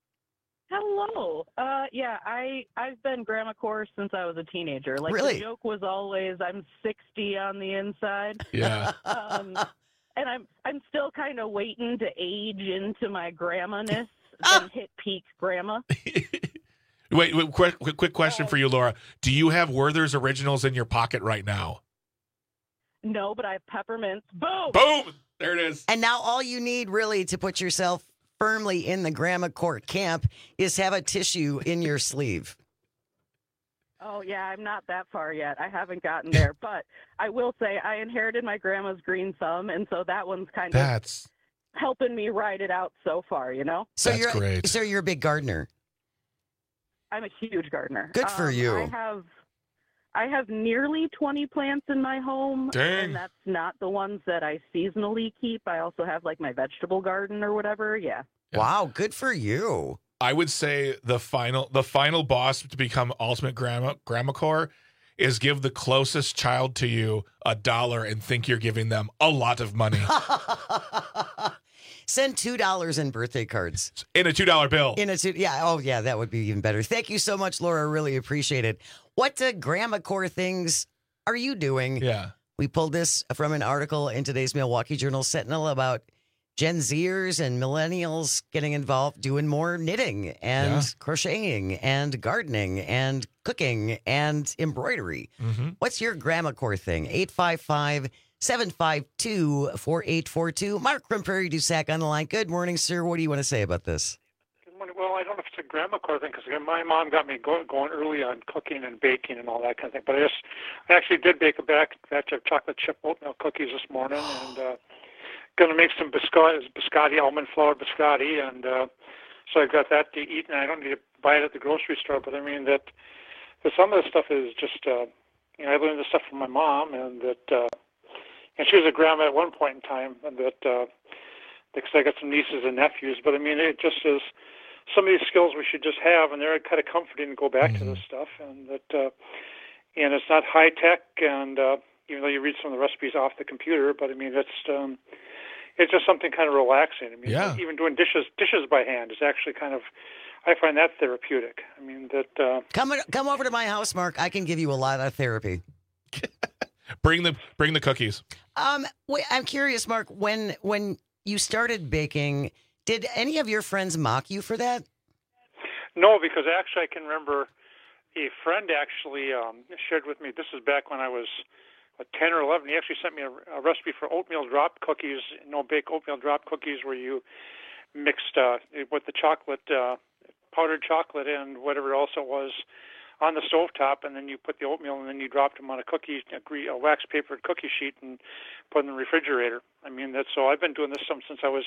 Hello. Uh, yeah, I I've been grandma core since I was a teenager. Like Really? the joke was always I'm sixty on the inside. Yeah. Um, and I'm I'm still kind of waiting to age into my grandma-ness and hit peak grandma. Wait, wait quick, quick, quick question for you, Laura. Do you have Werther's Originals in your pocket right now? No, but I have peppermints. Boom. Boom. There it is. And now all you need really to put yourself firmly in the grandma core camp is have a tissue in your sleeve. Oh, yeah, I'm not that far yet. I haven't gotten there. But I will say I inherited my grandma's green thumb, and so that one's kind That's... of helping me ride it out so far, you know? So That's you're great. So you're a big gardener. I'm a huge gardener. Good for Um, you. I have I have nearly twenty plants in my home, Dang. and that's not the ones that I seasonally keep. I also have like my vegetable garden or whatever. Yeah. Wow, good for you. I would say the final the final boss to become ultimate grandma grandma core is give the closest child to you a dollar and think you're giving them a lot of money Send two dollars in birthday cards. in a two dollar bill. In a two, yeah. Oh, yeah. That would be even better. Thank you so much, Laura. Really appreciate it. What uh, grandma core things are you doing? Yeah. We pulled this from an article in today's Milwaukee Journal Sentinel about Gen Zers and millennials getting involved, doing more knitting and Yeah. crocheting and gardening and cooking and embroidery. Mm-hmm. What's your grandma core thing? eight five five, seven five two, four eight four two. Mark from Prairie du Sac on the line. Good morning, sir. What do you want to say about this? Well, I don't know if it's a grandma core thing because my mom got me go, going early on cooking and baking and all that kind of thing. But I just, I actually did bake a back, batch of chocolate chip oatmeal cookies this morning, and uh, going to make some biscotti, biscotti, almond flour biscotti, and uh, so I've got that to eat, and I don't need to buy it at the grocery store. But I mean that, that some of the stuff is just, uh, you know, I learned this stuff from my mom, and that, uh, and she was a grandma at one point in time, and that, uh, because I got some nieces and nephews. But I mean, it just is. Some of these skills we should just have, and they're kind of comforting to go back mm-hmm. to this stuff, and that, uh, and it's not high tech, and uh, even though you read some of the recipes off the computer, but I mean, it's um, it's just something kind of relaxing. I mean, yeah. even doing dishes dishes by hand is actually kind of, I find that therapeutic. I mean, that uh, come come over to my house, Mark. I can give you a lot of therapy. bring the bring the cookies. Um, wait, I'm curious, Mark. When when you started baking. Did any of your friends mock you for that? No, because actually I can remember a friend actually um, shared with me, this is back when I was what, ten or eleven, he actually sent me a, a recipe for oatmeal drop cookies, you know, bake oatmeal drop cookies where you mixed uh, with the chocolate, uh, powdered chocolate and whatever else it was on the stovetop, and then you put the oatmeal and then you dropped them on a cookie, a, a wax papered cookie sheet and put them in the refrigerator. I mean, that's so I've been doing this since I was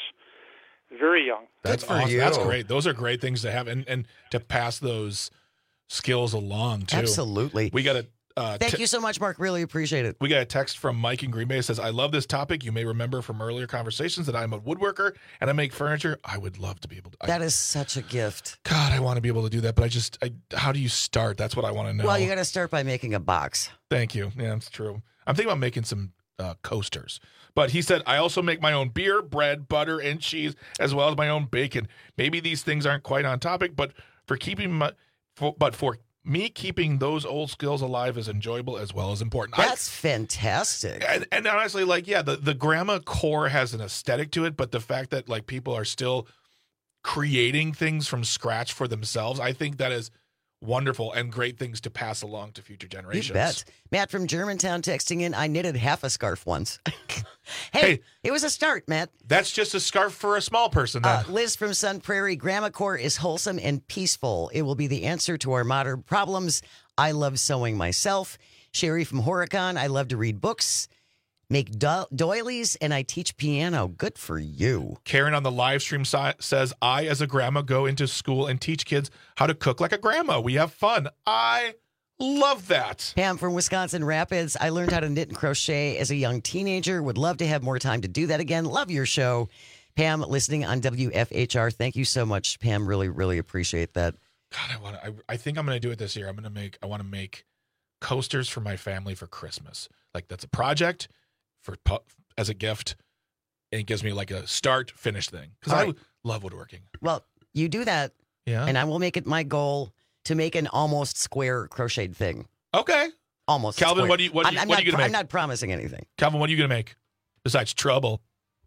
very young. That's for awesome. you. That's great. Those are great things to have, and, and to pass those skills along too. Absolutely. We got a. Uh, Thank te- you so much, Mark. Really appreciate it. We got a text from Mike in Green Bay. It says, "I love this topic. You may remember from earlier conversations that I'm a woodworker and I make furniture. I would love to be able to. I, That is such a gift. God, I want to be able to do that, but I just, I, how do you start? That's what I want to know. Well, you got to start by making a box. Thank you. Yeah, that's true. I'm thinking about making some uh, coasters." But he said, "I also make my own beer, bread, butter, and cheese, as well as my own bacon. Maybe these things aren't quite on topic, but for keeping my, for, but for me, keeping those old skills alive is enjoyable as well as important." That's I, fantastic. And, and honestly, like, yeah, the, the grandma core has an aesthetic to it, but the fact that like people are still creating things from scratch for themselves, I think that is wonderful and great things to pass along to future generations. You bet. Matt from Germantown texting in, I knitted half a scarf once. hey, hey, it was a start, Matt. That's just a scarf for a small person then. Uh, Liz from Sun Prairie, Grandma Core is wholesome and peaceful. It will be the answer to our modern problems. I love sewing myself. Sherry from Horicon, I love to read books, make do- doilies, and I teach piano. Good for you. Karen on the live stream si- says, "I, as a grandma, go into school and teach kids how to cook like a grandma. We have fun." I love that. Pam from Wisconsin Rapids, I learned how to knit and crochet as a young teenager. Would love to have more time to do that again. Love your show. Pam, listening on W F H R. Thank you so much, Pam. Really, really appreciate that. God, I want to. I, I think I'm going to do it this year. I'm going to make. I want to make coasters for my family for Christmas. Like that's a project for as a gift, and it gives me like a start finish thing because I right. love woodworking. Well, you do that, yeah, and I will make it my goal to make an almost square crocheted thing. Okay, almost. Calvin, square. what do you what, I'm, you, I'm what not, are you gonna make? I'm not promising anything. Calvin, what are you gonna make besides trouble?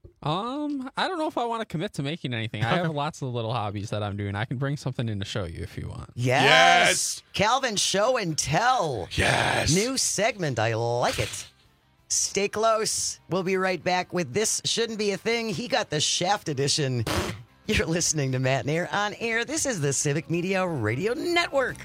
Um, I don't know if I want to commit to making anything. I have lots of little hobbies that I'm doing. I can bring something in to show you if you want. Yes. Yes. Calvin, show and tell. Yes. New segment. I like it. Stay close. We'll be right back with This Shouldn't Be a Thing. He got the Shaft edition. You're listening to Matt Nair on air. This is the Civic Media Radio Network.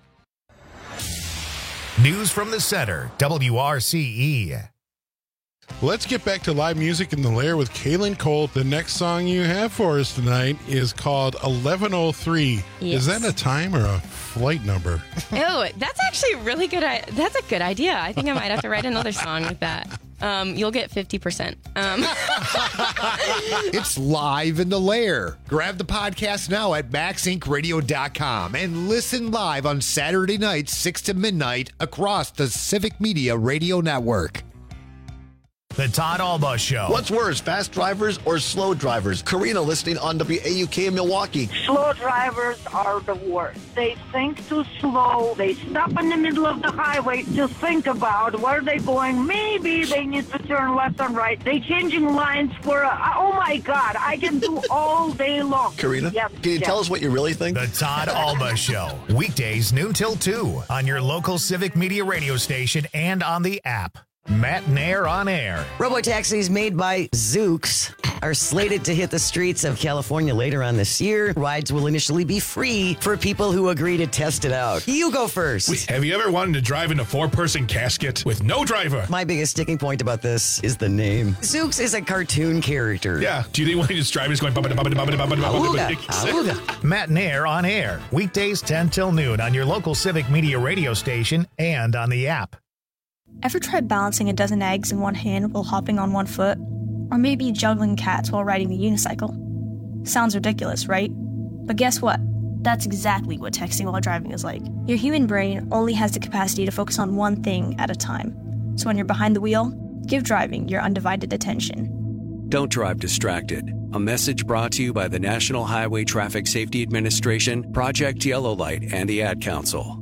News from the center, W R C E. Let's get back to live music in the Lair with Kaylin Cole. The next song you have for us tonight is called eleven oh three. Yes. Is that a time or a flight number? Oh, that's actually really good. I- That's a good idea. I think I might have to write another song with that. Um, you'll get fifty percent. Um. It's live in the Lair. Grab the podcast now at max inc radio dot com and listen live on Saturday nights, six to midnight, across the Civic Media Radio Network. The Todd Alba Show. What's worse, fast drivers or slow drivers? Karina listening on W A U K in Milwaukee. Slow drivers are the worst. They think too slow. They stop in the middle of the highway to think about where they're going. Maybe they need to turn left and right. They changing lines for a, oh my God, I can do all day long. Karina, Yes, can you yes. tell us what you really think? The Todd Alba Show. Weekdays noon till two on your local Civic Media radio station and on the app. Matt Nair on air. Robotaxis made by Zoox are slated to hit the streets of California later on this year. Rides will initially be free for people who agree to test it out. You go first. Wait, have you ever wanted to drive in a four-person casket with no driver? My biggest sticking point about this is the name. Zoox is a cartoon character. Yeah. Do you think when he just driving is going... bubba, bubba, bubba, bubba, bubba, bubba, Matt Nair on air. Weekdays ten till noon on your local Civic Media radio station and on the app. Ever tried balancing a dozen eggs in one hand while hopping on one foot? Or maybe juggling cats while riding the unicycle? Sounds ridiculous, right? But guess what? That's exactly what texting while driving is like. Your human brain only has the capacity to focus on one thing at a time. So when you're behind the wheel, give driving your undivided attention. Don't drive distracted. A message brought to you by the National Highway Traffic Safety Administration, Project Yellow Light, and the Ad Council.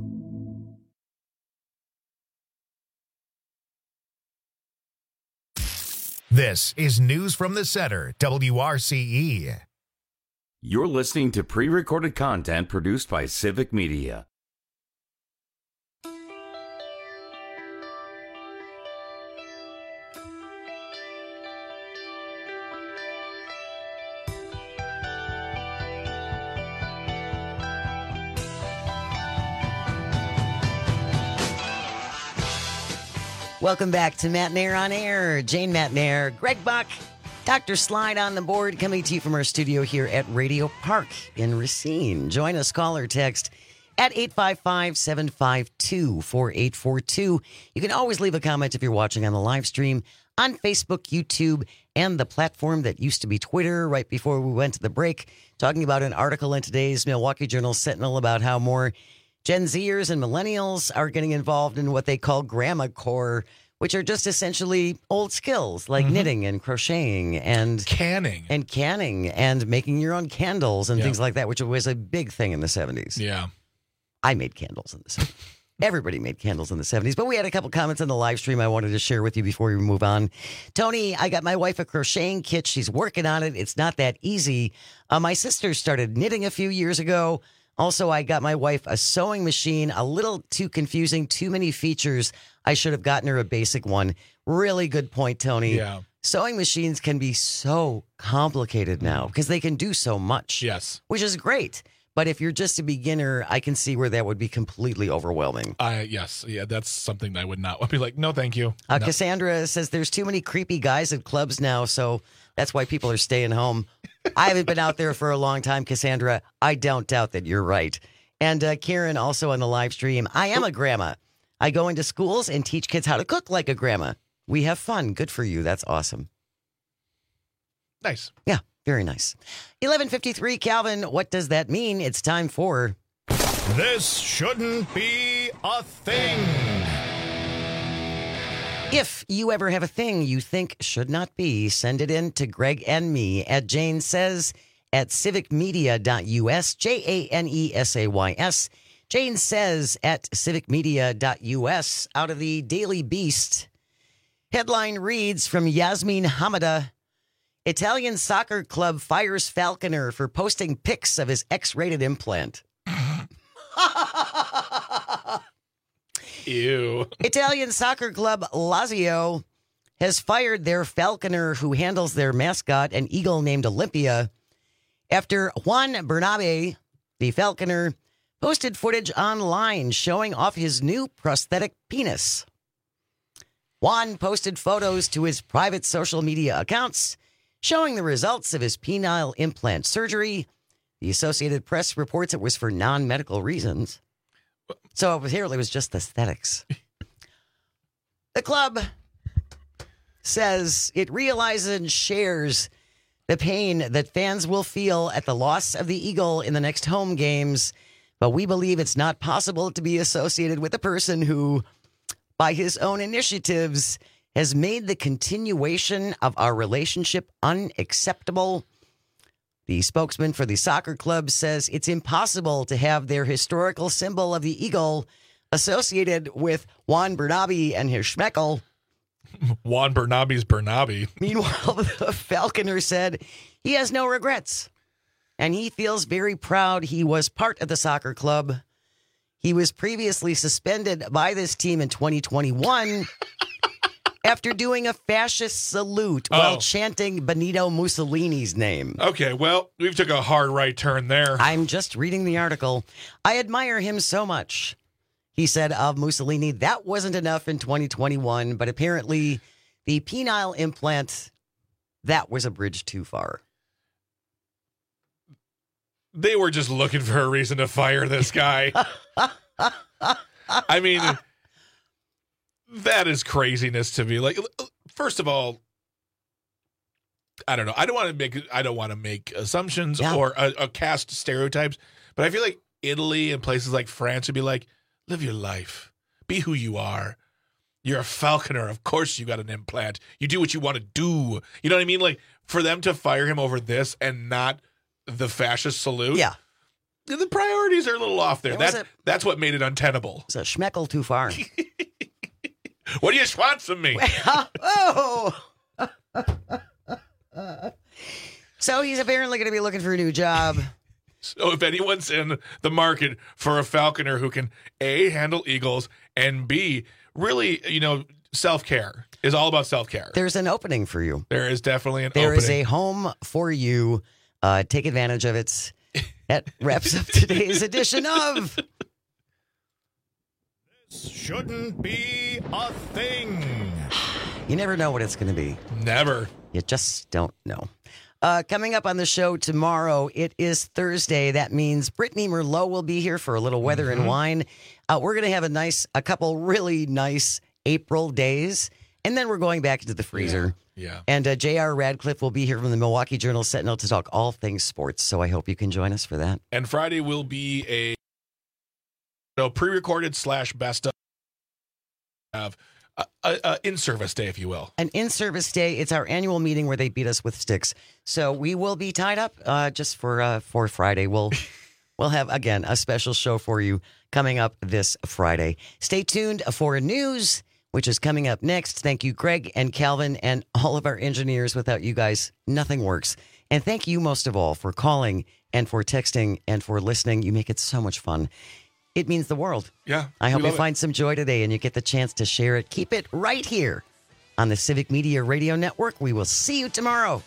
This is News from the Center, W R C E. You're listening to pre-recorded content produced by Civic Media. Welcome back to Matt Nair on Air. Jane Matt Nair, Greg Buck, Doctor Slide on the board, coming to you from our studio here at Radio Park in Racine. Join us, call or text at eight five five, seven five two, four eight four two. You can always leave a comment if you're watching on the live stream on Facebook, YouTube, and the platform that used to be Twitter right before we went to the break, talking about an article in today's Milwaukee Journal Sentinel about how more Gen Zers and millennials are getting involved in what they call grandma core, which are just essentially old skills like mm-hmm. knitting and crocheting and canning and canning and making your own candles and yeah. things like that, which was a big thing in the seventies. Yeah. I made candles in the seventies. Everybody made candles in the seventies, but we had a couple comments on the live stream I wanted to share with you before we move on. Tony, I got my wife a crocheting kit. She's working on it. It's not that easy. Uh, my sister started knitting a few years ago. Also, I got my wife a sewing machine, a little too confusing, too many features. I should have gotten her a basic one. Really good point, Tony. Yeah. Sewing machines can be so complicated now because they can do so much. Yes. Which is great. But if you're just a beginner, I can see where that would be completely overwhelming. Uh, yes. Yeah, that's something that I would not. I'd be like, no, thank you. Uh, no. Cassandra says there's too many creepy guys at clubs now, so that's why people are staying home. I haven't been out there for a long time, Cassandra. I don't doubt that you're right. And uh, Karen, also on the live stream, I am a grandma. I go into schools and teach kids how to cook like a grandma. We have fun. Good for you. That's awesome. Nice. Yeah, very nice. eleven fifty-three, Calvin, what does that mean? It's time for... This shouldn't be a thing. If you ever have a thing you think should not be, send it in to Greg and me at Jane Says at civic media dot U S, J A N E S A Y S. Jane Says at civic media dot U S. Out of the Daily Beast, headline reads from Yasmin Hamada, Italian soccer club fires Falconer for posting pics of his X-rated implant. Ew. Italian soccer club Lazio has fired their falconer who handles their mascot, an eagle named Olympia, after Juan Bernabe, the falconer, posted footage online showing off his new prosthetic penis. Juan posted photos to his private social media accounts showing the results of his penile implant surgery. The Associated Press reports it was for non-medical reasons. So apparently it was just aesthetics. The club says it realizes and shares the pain that fans will feel at the loss of the Eagle in the next home games, but we believe it's not possible to be associated with a person who, by his own initiatives, has made the continuation of our relationship unacceptable. The spokesman for the soccer club says it's impossible to have their historical symbol of the Eagle associated with Juan Bernabe and his Schmeckel. Juan Bernabe's Bernabe. Meanwhile, the Falconer said he has no regrets, and he feels very proud he was part of the soccer club. He was previously suspended by this team in twenty twenty-one after doing a fascist salute Oh. while chanting Benito Mussolini's name. Okay, well, we've took a hard right turn there. I'm just reading the article. I admire him so much. He said of Mussolini, that wasn't enough in twenty twenty-one, but apparently the penile implant, that was a bridge too far. They were just looking for a reason to fire this guy. I mean, that is craziness to me. Like, first of all, I don't know. I don't want to make I don't want to make assumptions Yeah. or uh, uh, cast stereotypes, but I feel like Italy and places like France would be like, live your life, be who you are. You're a falconer. Of course you got an implant. You do what you want to do. You know what I mean? Like, for them to fire him over this and not the fascist salute. Yeah. The priorities are a little off there. It was That, a- that's what made it untenable. It's a schmeckel too far. What do you want from me? Oh! So he's apparently going to be looking for a new job. So if anyone's in the market for a falconer who can A, handle eagles, and B, really, you know, self-care is all about self-care. There's an opening for you. There is definitely an There opening. is a home for you. Uh, take advantage of it. That wraps up today's edition of Shouldn't be a thing. You never know what it's going to be. Never. You just don't know. Uh, coming up on the show tomorrow, it is Thursday. That means Brittany Merlot will be here for a little weather Mm-hmm. and wine. Uh, we're going to have a nice, a couple really nice April days, and then we're going back into the freezer. Yeah. And uh, J R Radcliffe will be here from the Milwaukee Journal Sentinel to talk all things sports. So I hope you can join us for that. And Friday will be a you know, pre-recorded slash best of have a, a, a in-service day, if you will. An in-service day. It's our annual meeting where they beat us with sticks. So we will be tied up uh, just for uh, for Friday. We'll we'll have again a special show for you coming up this Friday. Stay tuned for news, which is coming up next. Thank you, Greg and Calvin, and all of our engineers. Without you guys, nothing works. And thank you most of all for calling and for texting and for listening. You make it so much fun. It means the world. Yeah. I hope we you love it. find some joy today and you get the chance to share it. Keep it right here on the Civic Media Radio Network. We will see you tomorrow.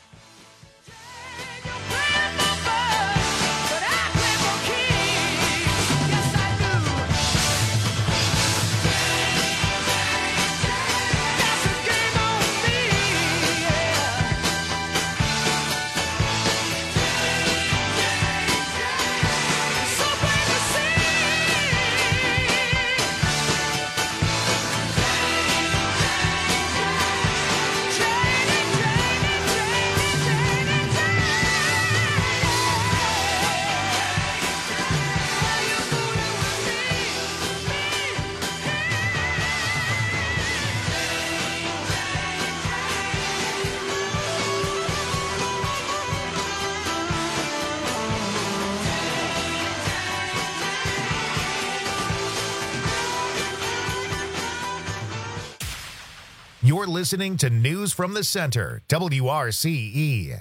You're listening to News from the Center, W R C E.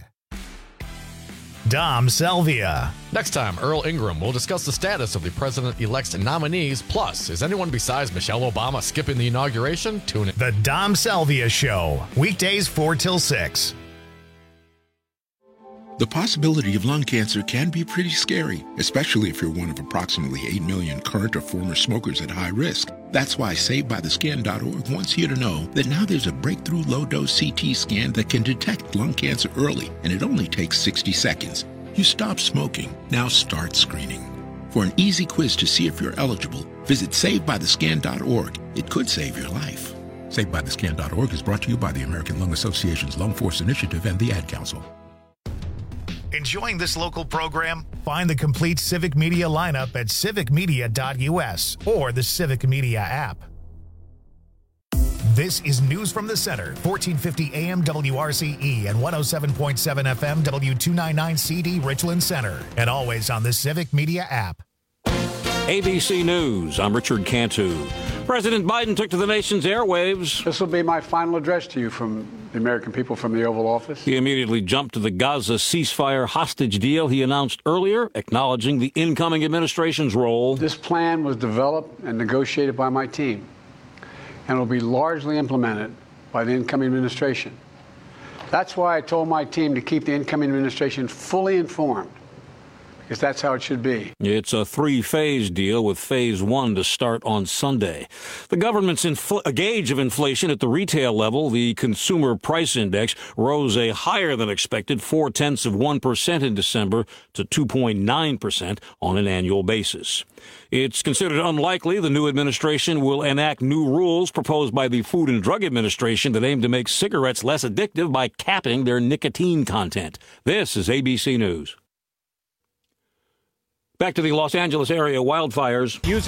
Dom Selvia. Next time, Earl Ingram will discuss the status of the president-elect's nominees. Plus, is anyone besides Michelle Obama skipping the inauguration? Tune in. The Dom Selvia Show, weekdays four till six. The possibility of lung cancer can be pretty scary, especially if you're one of approximately eight million current or former smokers at high risk. That's why Saved By The Scan dot org wants you to know that now there's a breakthrough low-dose C T scan that can detect lung cancer early, and it only takes sixty seconds. You stop smoking, now start screening. For an easy quiz to see if you're eligible, visit Saved By The Scan dot org. It could save your life. Saved By The Scan dot org is brought to you by the American Lung Association's Lung Force Initiative and the Ad Council. Enjoying this local program? Find the complete Civic Media lineup at civic media dot u s or the Civic Media app. This is News from the Center, fourteen fifty A M W R C E and one oh seven point seven F M W two ninety-nine C D Richland Center, and always on the Civic Media app. A B C News, I'm Richard Cantu. President Biden took to the nation's airwaves. This will be my final address to you from the American people from the Oval Office. He immediately jumped to the Gaza ceasefire hostage deal he announced earlier, acknowledging the incoming administration's role. This plan was developed and negotiated by my team, and will be largely implemented by the incoming administration. That's why I told my team to keep the incoming administration fully informed, because that's how it should be. It's a three-phase deal with phase one to start on Sunday. The government's infl- gauge of inflation at the retail level, the Consumer Price Index, rose a higher than expected four-tenths of one percent in December to two point nine percent on an annual basis. It's considered unlikely the new administration will enact new rules proposed by the Food and Drug Administration that aim to make cigarettes less addictive by capping their nicotine content. This is A B C News. Back to the Los Angeles area wildfires. Using